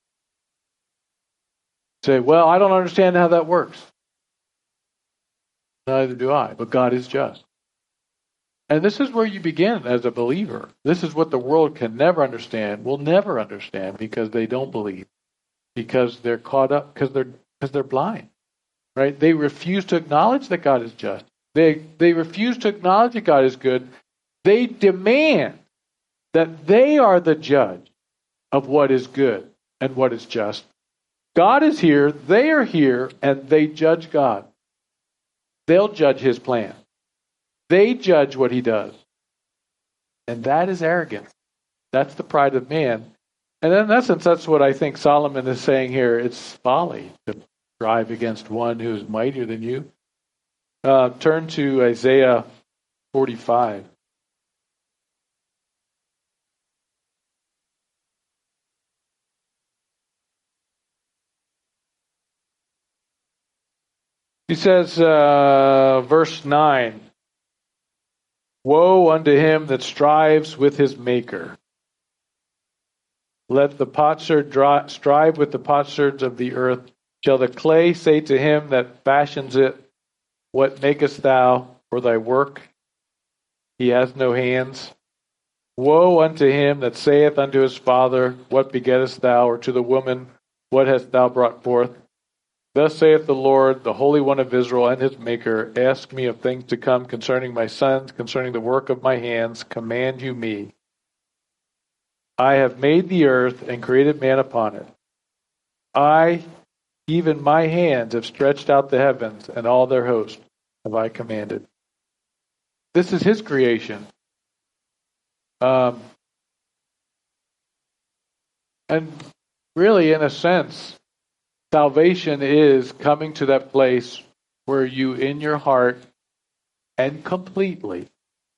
Say, well, I don't understand how that works. Neither do I, but God is just. And this is where you begin as a believer. This is what the world can never understand, will never understand, because they don't believe, because they're caught up, because they're blind, right? They refuse to acknowledge that God is just. They refuse to acknowledge that God is good. They demand that they are the judge of what is good and what is just. God is here, they are here, and they judge God. They'll judge his plan. They judge what he does. And that is arrogance. That's the pride of man. And in essence, that's what I think Solomon is saying here. It's folly to strive against one who is mightier than you. Turn to Isaiah 45. He says, verse 9, Woe unto him that strives with his maker. Let the potsherd strive with the potsherds of the earth. Shall the clay say to him that fashions it, What makest thou? For thy work he has no hands. Woe unto him that saith unto his father, What begettest thou? Or to the woman, What hast thou brought forth? Thus saith the Lord, the Holy One of Israel and his Maker, Ask me of things to come concerning my sons, concerning the work of my hands, command you me. I have made the earth and created man upon it. I, even my hands, have stretched out the heavens, and all their host have I commanded. This is his creation. And really, in a sense, salvation is coming to that place where you in your heart and completely,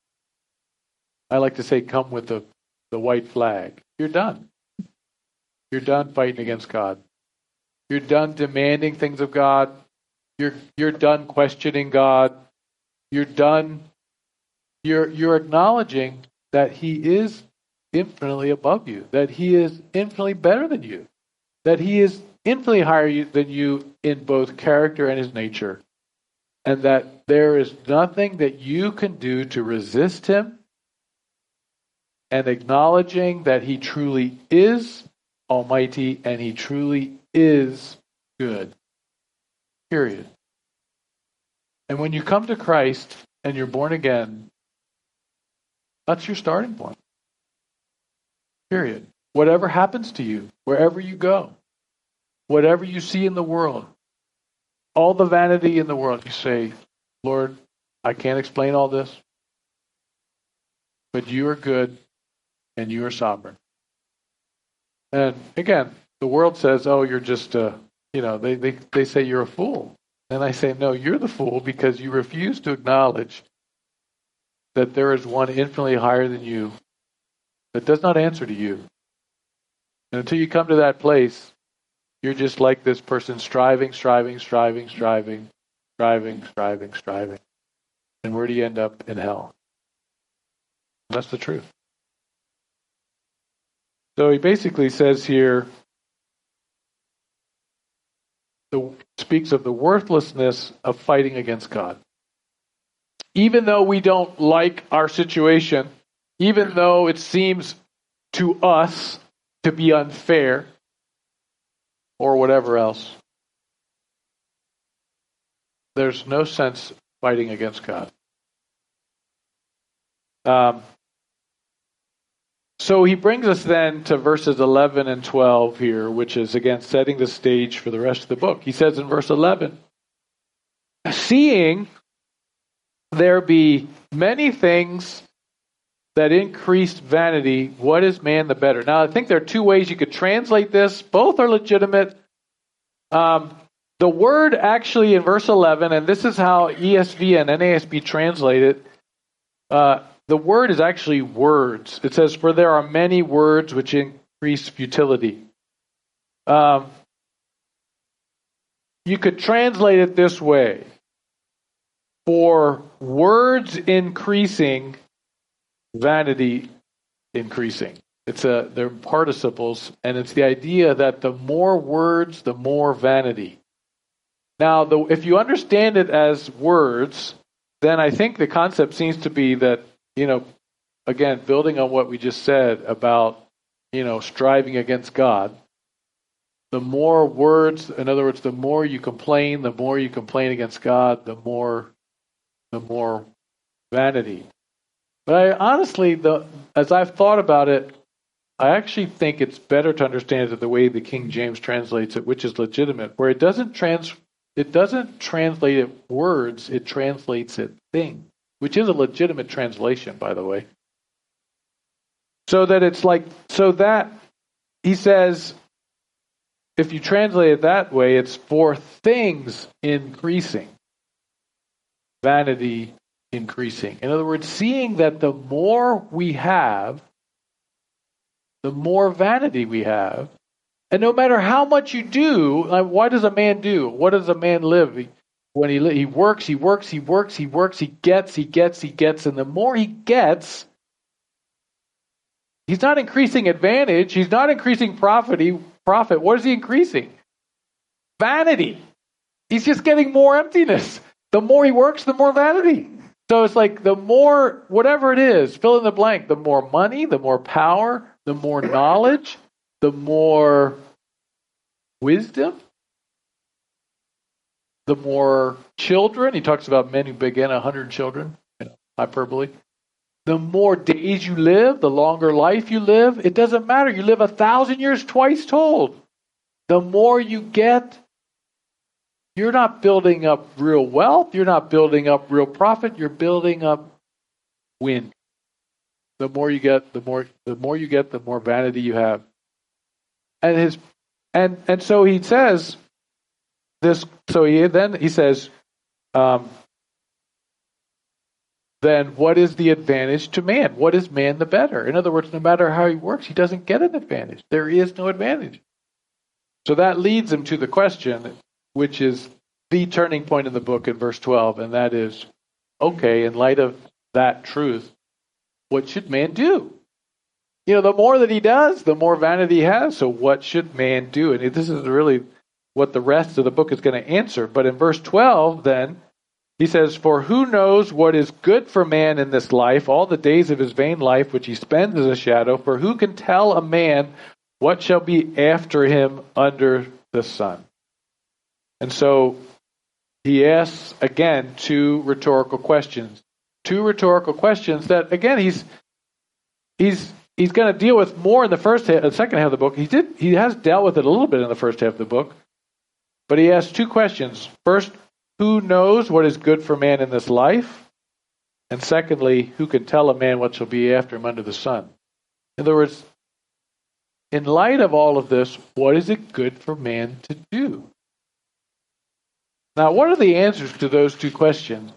I like to say, come with the white flag. You're done. You're done fighting against God. You're done demanding things of God. You're done questioning God. You're done. You're acknowledging that He is infinitely above you, that He is infinitely better than you, that He is infinitely higher than you in both character and His nature, and that there is nothing that you can do to resist Him, and acknowledging that He truly is almighty and He truly is good. Period. And when you come to Christ and you're born again, that's your starting point. Period. Whatever happens to you, wherever you go, whatever you see in the world, all the vanity in the world, you say, Lord, I can't explain all this, but you are good and you are sovereign. And again, the world says, oh, you're just they say you're a fool. And I say, no, you're the fool because you refuse to acknowledge that there is one infinitely higher than you that does not answer to you. And until you come to that place, you're just like this person striving. And where do you end up? In hell. That's the truth. So he basically says here, speaks of the worthlessness of fighting against God. Even though we don't like our situation, even though it seems to us to be unfair, or whatever else, there's no sense fighting against God. So he brings us then to verses 11 and 12 here, which is, again, setting the stage for the rest of the book. He says in verse 11, seeing there be many things that increased vanity, what is man the better? Now, I think there are two ways you could translate this. Both are legitimate. The word actually in verse 11, and this is how ESV and NASB translate it, the word is actually words. It says, for there are many words which increase futility. You could translate it this way. For words increasing, vanity increasing. They're participles, and it's the idea that the more words, the more vanity. Now, if you understand it as words, then I think the concept seems to be that, again, building on what we just said about, striving against God, the more words, in other words, the more you complain against God, the more vanity. But I honestly, as I've thought about it, I actually think it's better to understand it the way the King James translates it, which is legitimate, where it doesn't translate it words, it translates it thing, which is a legitimate translation, by the way. So that he says, if you translate it that way, it's for things increasing, vanity increasing. In other words, seeing that the more we have, the more vanity we have. And no matter how much you do, why does a man do? What does a man live? When he works, he gets, and the more he gets, he's not increasing advantage, he's not increasing profit. What is he increasing? Vanity. He's just getting more emptiness. The more he works, the more vanity. So it's like the more, whatever it is, fill in the blank, the more money, the more power, the more knowledge, the more wisdom, the more children. He talks about men who beget 100 children, hyperbole. The more days you live, the longer life you live. It doesn't matter. You live 1,000 years twice told. The more you get, you're not building up real wealth. You're not building up real profit. You're building up wind. The more you get, the more vanity you have. And so he says this. So he says, then what is the advantage to man? What is man the better? In other words, no matter how he works, he doesn't get an advantage. There is no advantage. So that leads him to the question, which is the turning point in the book in verse 12, and that is, okay, in light of that truth, what should man do? The more that he does, the more vanity he has. So what should man do? And this is really what the rest of the book is going to answer. But in verse 12, then, he says, for who knows what is good for man in this life, all the days of his vain life, which he spends as a shadow? For who can tell a man what shall be after him under the sun? And so he asks, again, two rhetorical questions. Two rhetorical questions that, again, he's going to deal with more in the second half of the book. He has dealt with it a little bit in the first half of the book. But he asks two questions. First, who knows what is good for man in this life? And secondly, who can tell a man what shall be after him under the sun? In other words, in light of all of this, what is it good for man to do? Now, what are the answers to those two questions?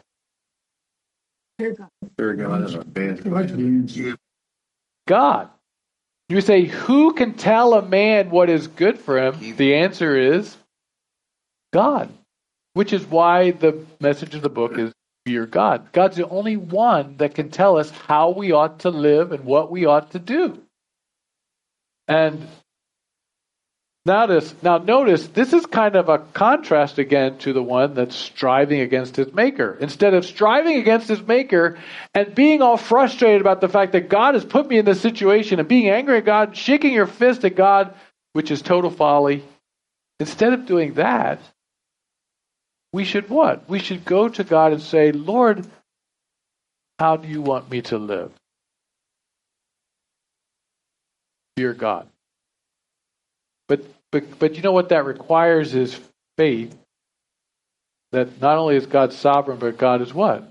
God. You say, who can tell a man what is good for him? The answer is God, which is why the message of the book is fear God. God's the only one that can tell us how we ought to live and what we ought to do. And now notice, this is kind of a contrast again to the one that's striving against his maker. Instead of striving against his maker and being all frustrated about the fact that God has put me in this situation and being angry at God, shaking your fist at God, which is total folly, instead of doing that, we should what? We should go to God and say, Lord, how do you want me to live? Fear God. But you know what that requires is faith that not only is God sovereign, but God is what?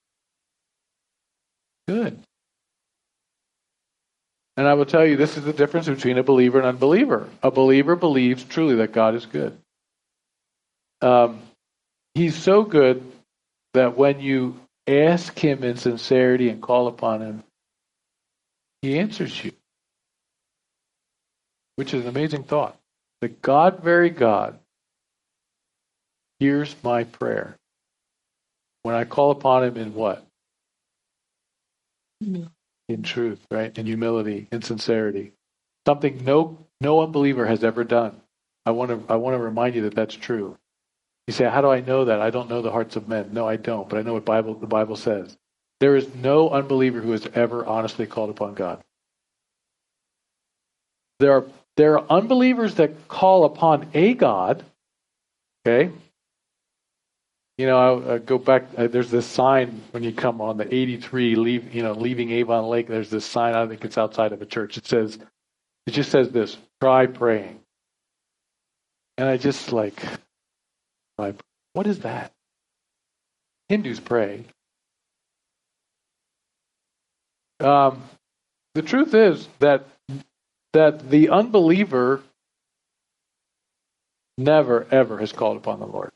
Good. And I will tell you, this is the difference between a believer and unbeliever. A believer believes truly that God is good. He's so good that when you ask him in sincerity and call upon him, he answers you. Which is an amazing thought. The God, very God, hears my prayer when I call upon him in what? In truth, right? In humility, in sincerity. Something no unbeliever has ever done. I want to remind you that that's true. You say, how do I know that? I don't know the hearts of men. No, I don't, but I know what the Bible says. There is no unbeliever who has ever honestly called upon God. There are unbelievers that call upon a God, okay? I'll go back. There's this sign when you come on the 83, leaving Avon Lake. There's this sign. I think it's outside of a church. It just says this: try praying. And I just what is that? Hindus pray. The truth is that the unbeliever never, ever has called upon the Lord.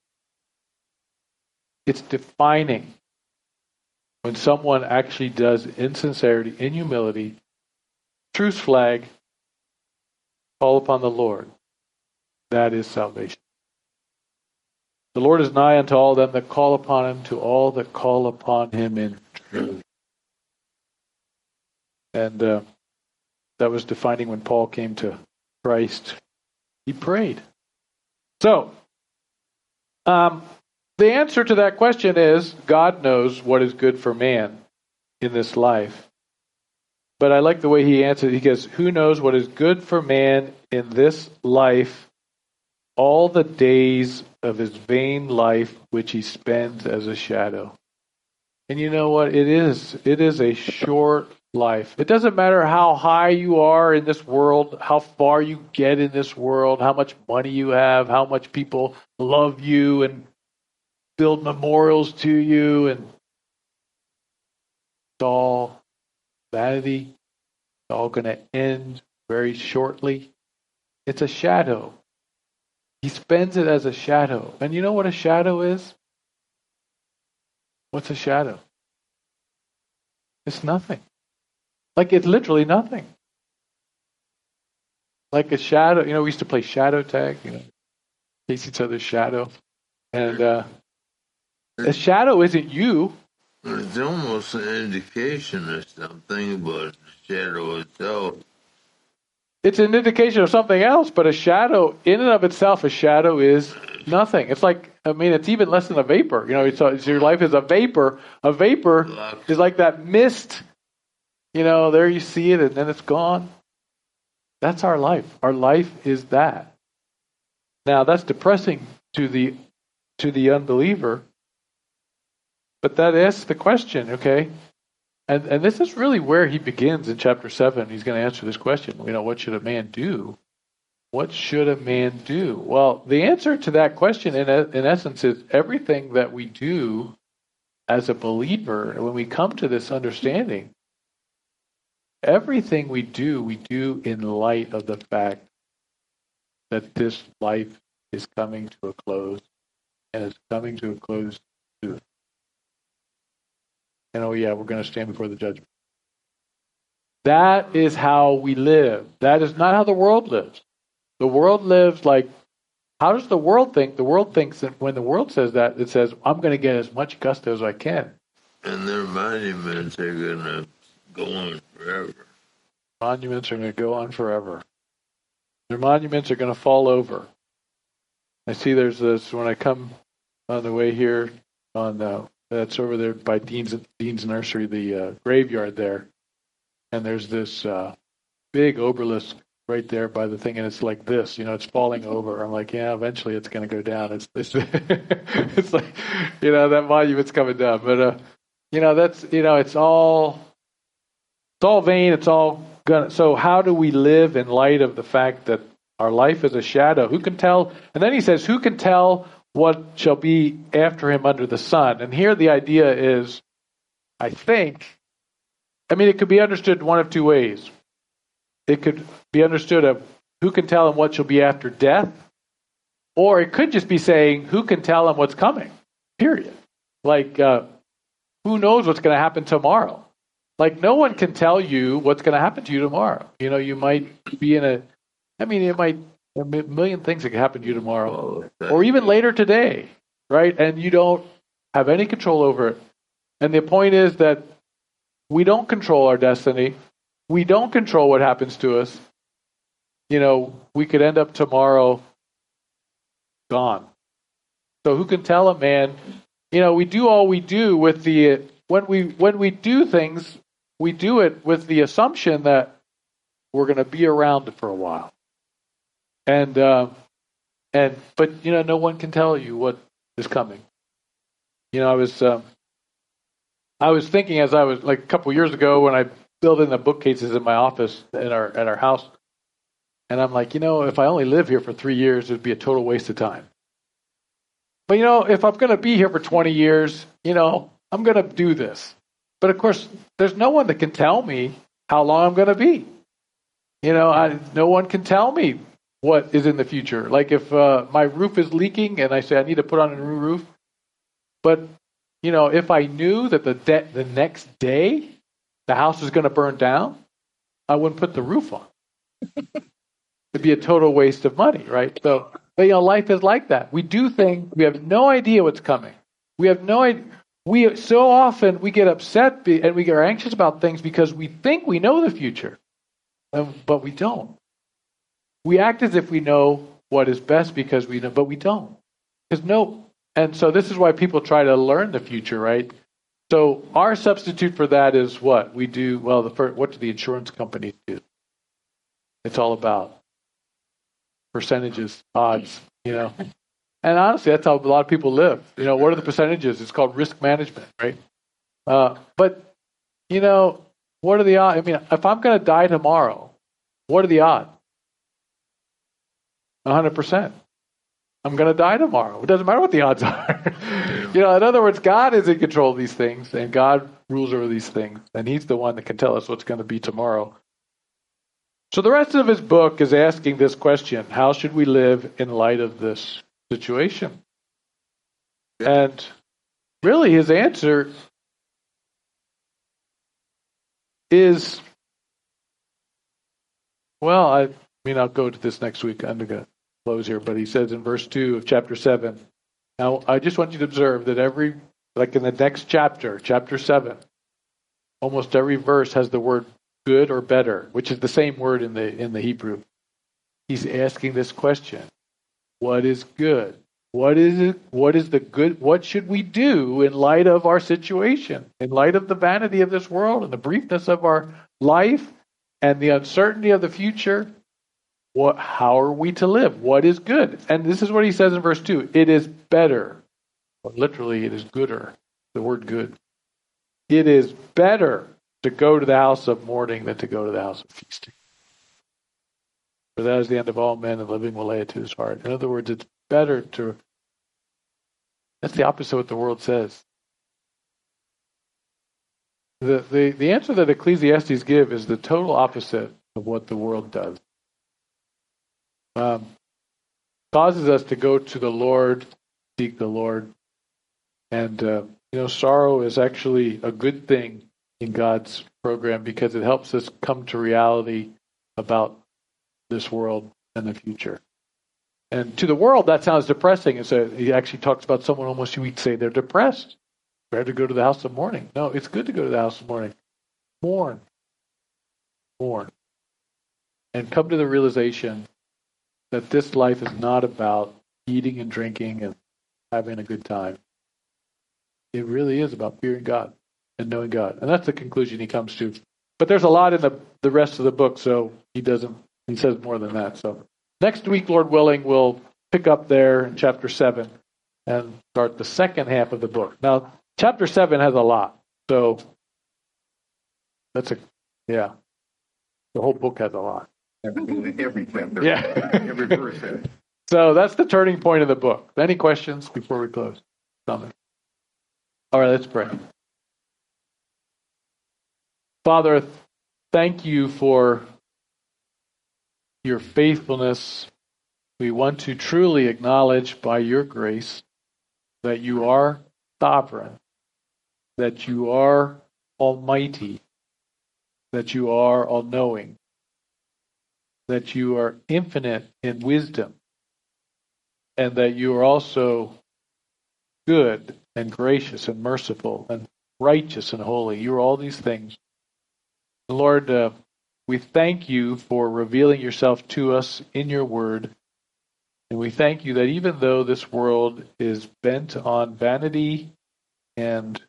It's defining when someone actually does, in sincerity, in humility, truce flag, call upon the Lord. That is salvation. The Lord is nigh unto all them that call upon him, to all that call upon him in truth. And that was defining when Paul came to Christ. He prayed. So, the answer to that question is God knows what is good for man in this life. But I like the way he answered. He goes, who knows what is good for man in this life, all the days of his vain life, which he spends as a shadow. And you know what? It is a short life. It doesn't matter how high you are in this world, how far you get in this world, how much money you have, how much people love you and build memorials to you, and it's all vanity. It's all going to end very shortly. It's a shadow. He spends it as a shadow. And you know what a shadow is? What's a shadow? It's nothing. Like, it's literally nothing. Like a shadow, we used to play shadow tag, chase each other's shadow. And a shadow isn't you. It's almost an indication of something, but the shadow itself. It's an indication of something else, but a shadow, in and of itself, a shadow is nothing. It's like, it's even less than a vapor. It's your life is a vapor. A vapor is like that mist. There you see it, and then it's gone. That's our life. Our life is that. Now, that's depressing to the unbeliever, but that asks the question, okay? And this is really where he begins in chapter 7. He's going to answer this question. What should a man do? What should a man do? Well, the answer to that question, in essence, is everything that we do as a believer, when we come to this understanding, everything we do in light of the fact that this life is coming to a close, and it's coming to a close soon. And we're going to stand before the judgment. That is how we live. That is not how the world lives. The world lives like, how does the world think? The world thinks that when the world says that, it says, I'm going to get as much gusto as I can. And their monuments are going to go on forever. Monuments are going to go on forever. Their monuments are going to fall over. I see there's this, when I come on the way here, that's over there by Dean's Nursery, the graveyard there. And there's this big obelisk right there by the thing, and it's like this, it's falling over. I'm like, yeah, eventually it's going to go down. It's it's like, that monument's coming down. But, that's, it's all vain. It's all gonna. So how do we live in light of the fact that our life is a shadow? Who can tell? And then he says, who can tell what shall be after him under the sun? And here the idea is, I think, it could be understood one of two ways. It could be understood of who can tell him what shall be after death, or it could just be saying, who can tell him what's coming, period. Like, who knows what's going to happen tomorrow? Like, no one can tell you what's going to happen to you tomorrow. You might be a million things that could happen to you tomorrow, or even later today, right? And you don't have any control over it. And the point is that we don't control our destiny. We don't control what happens to us. We could end up tomorrow gone. So who can tell a man? We do all we do with when we do things, we do it with the assumption that we're going to be around for a while. But no one can tell you what is coming. I was thinking as I was like a couple years ago when I built in the bookcases in my office at our house, and I'm like, if I only live here for 3 years, it'd be a total waste of time. But if I'm going to be here for 20 years, I'm going to do this. But of course, there's no one that can tell me how long I'm going to be. No one can tell me what is in the future. Like if my roof is leaking and I say I need to put on a new roof, but if I knew that the next day the house is going to burn down, I wouldn't put the roof on. It'd be a total waste of money, right? So, but life is like that. We do things, we have no idea what's coming. We have no idea. So often we get upset and we get anxious about things because we think we know the future, but we don't. We act as if we know what is best because we know, but we don't. And so this is why people try to learn the future, right? So our substitute for that is what we do. Well, what do the insurance companies do? It's all about percentages, odds, And honestly, that's how a lot of people live. What are the percentages? It's called risk management, right? But what are the odds? If I'm going to die tomorrow, what are the odds? 100%. I'm going to die tomorrow. It doesn't matter what the odds are. In other words, God is in control of these things, and God rules over these things, and He's the one that can tell us what's going to be tomorrow. So the rest of his book is asking this question: how should we live in light of this situation? And really his answer is, well, I mean, I'll go to this next week. I'm going to close here, but he says in verse 2 of chapter 7. Now, I just want you to observe that like in the next chapter, chapter 7, almost every verse has the word good or better, which is the same word in the Hebrew. He's asking this question: what is good? What is it? What is the good? What should we do in light of our situation, in light of the vanity of this world and the briefness of our life and the uncertainty of the future? How are we to live? What is good? And this is what he says in verse 2. It is better. Well, literally, it is gooder. The word good. It is better to go to the house of mourning than to go to the house of feasting. For that is the end of all men, and living will lay it to his heart. In other words, it's better to... That's the opposite of what the world says. The answer that Ecclesiastes give is the total opposite of what the world does. Causes us to go to the Lord, seek the Lord. And, sorrow is actually a good thing in God's program because it helps us come to reality about this world and the future. And to the world, that sounds depressing. And so he actually talks about someone almost, you would say they're depressed. Better to go to the house of mourning. No, it's good to go to the house of mourning. Mourn. And come to the realization that this life is not about eating and drinking and having a good time. It really is about fearing God and knowing God. And that's the conclusion he comes to. But there's a lot in the rest of the book, so he says more than that. So next week, Lord willing, we'll pick up there in chapter 7 and start the second half of the book. Now, chapter 7 has a lot. So the whole book has a lot. Every chapter. Yeah. Every verse has. So that's the turning point of the book. Any questions before we close? Comments? All right, let's pray. Father, thank you for your faithfulness. We want to truly acknowledge by your grace that you are sovereign, that you are almighty, that you are all-knowing, that you are infinite in wisdom, and that you are also good and gracious and merciful and righteous and holy. You are all these things. Lord, we thank you for revealing yourself to us in your word. And we thank you that even though this world is bent on vanity and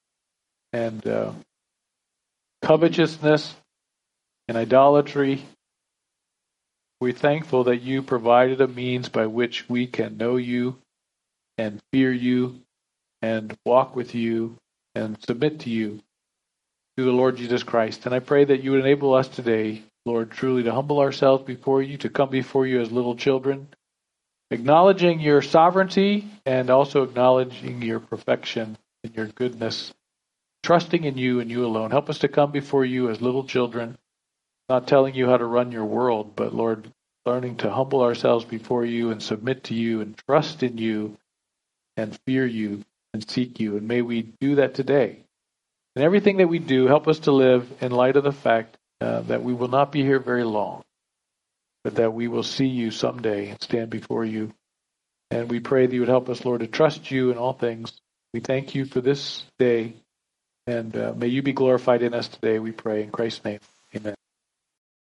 covetousness and idolatry, we're thankful that you provided a means by which we can know you and fear you and walk with you and submit to you through the Lord Jesus Christ. And I pray that you would enable us today, Lord, truly to humble ourselves before you, to come before you as little children, acknowledging your sovereignty and also acknowledging your perfection and your goodness, trusting in you and you alone. Help us to come before you as little children, not telling you how to run your world, but Lord, learning to humble ourselves before you and submit to you and trust in you and fear you and seek you. And may we do that today. And everything that we do, help us to live in light of the fact that we will not be here very long, but that we will see you someday and stand before you. And we pray that you would help us, Lord, to trust you in all things. We thank you for this day, and may you be glorified in us today, we pray in Christ's name.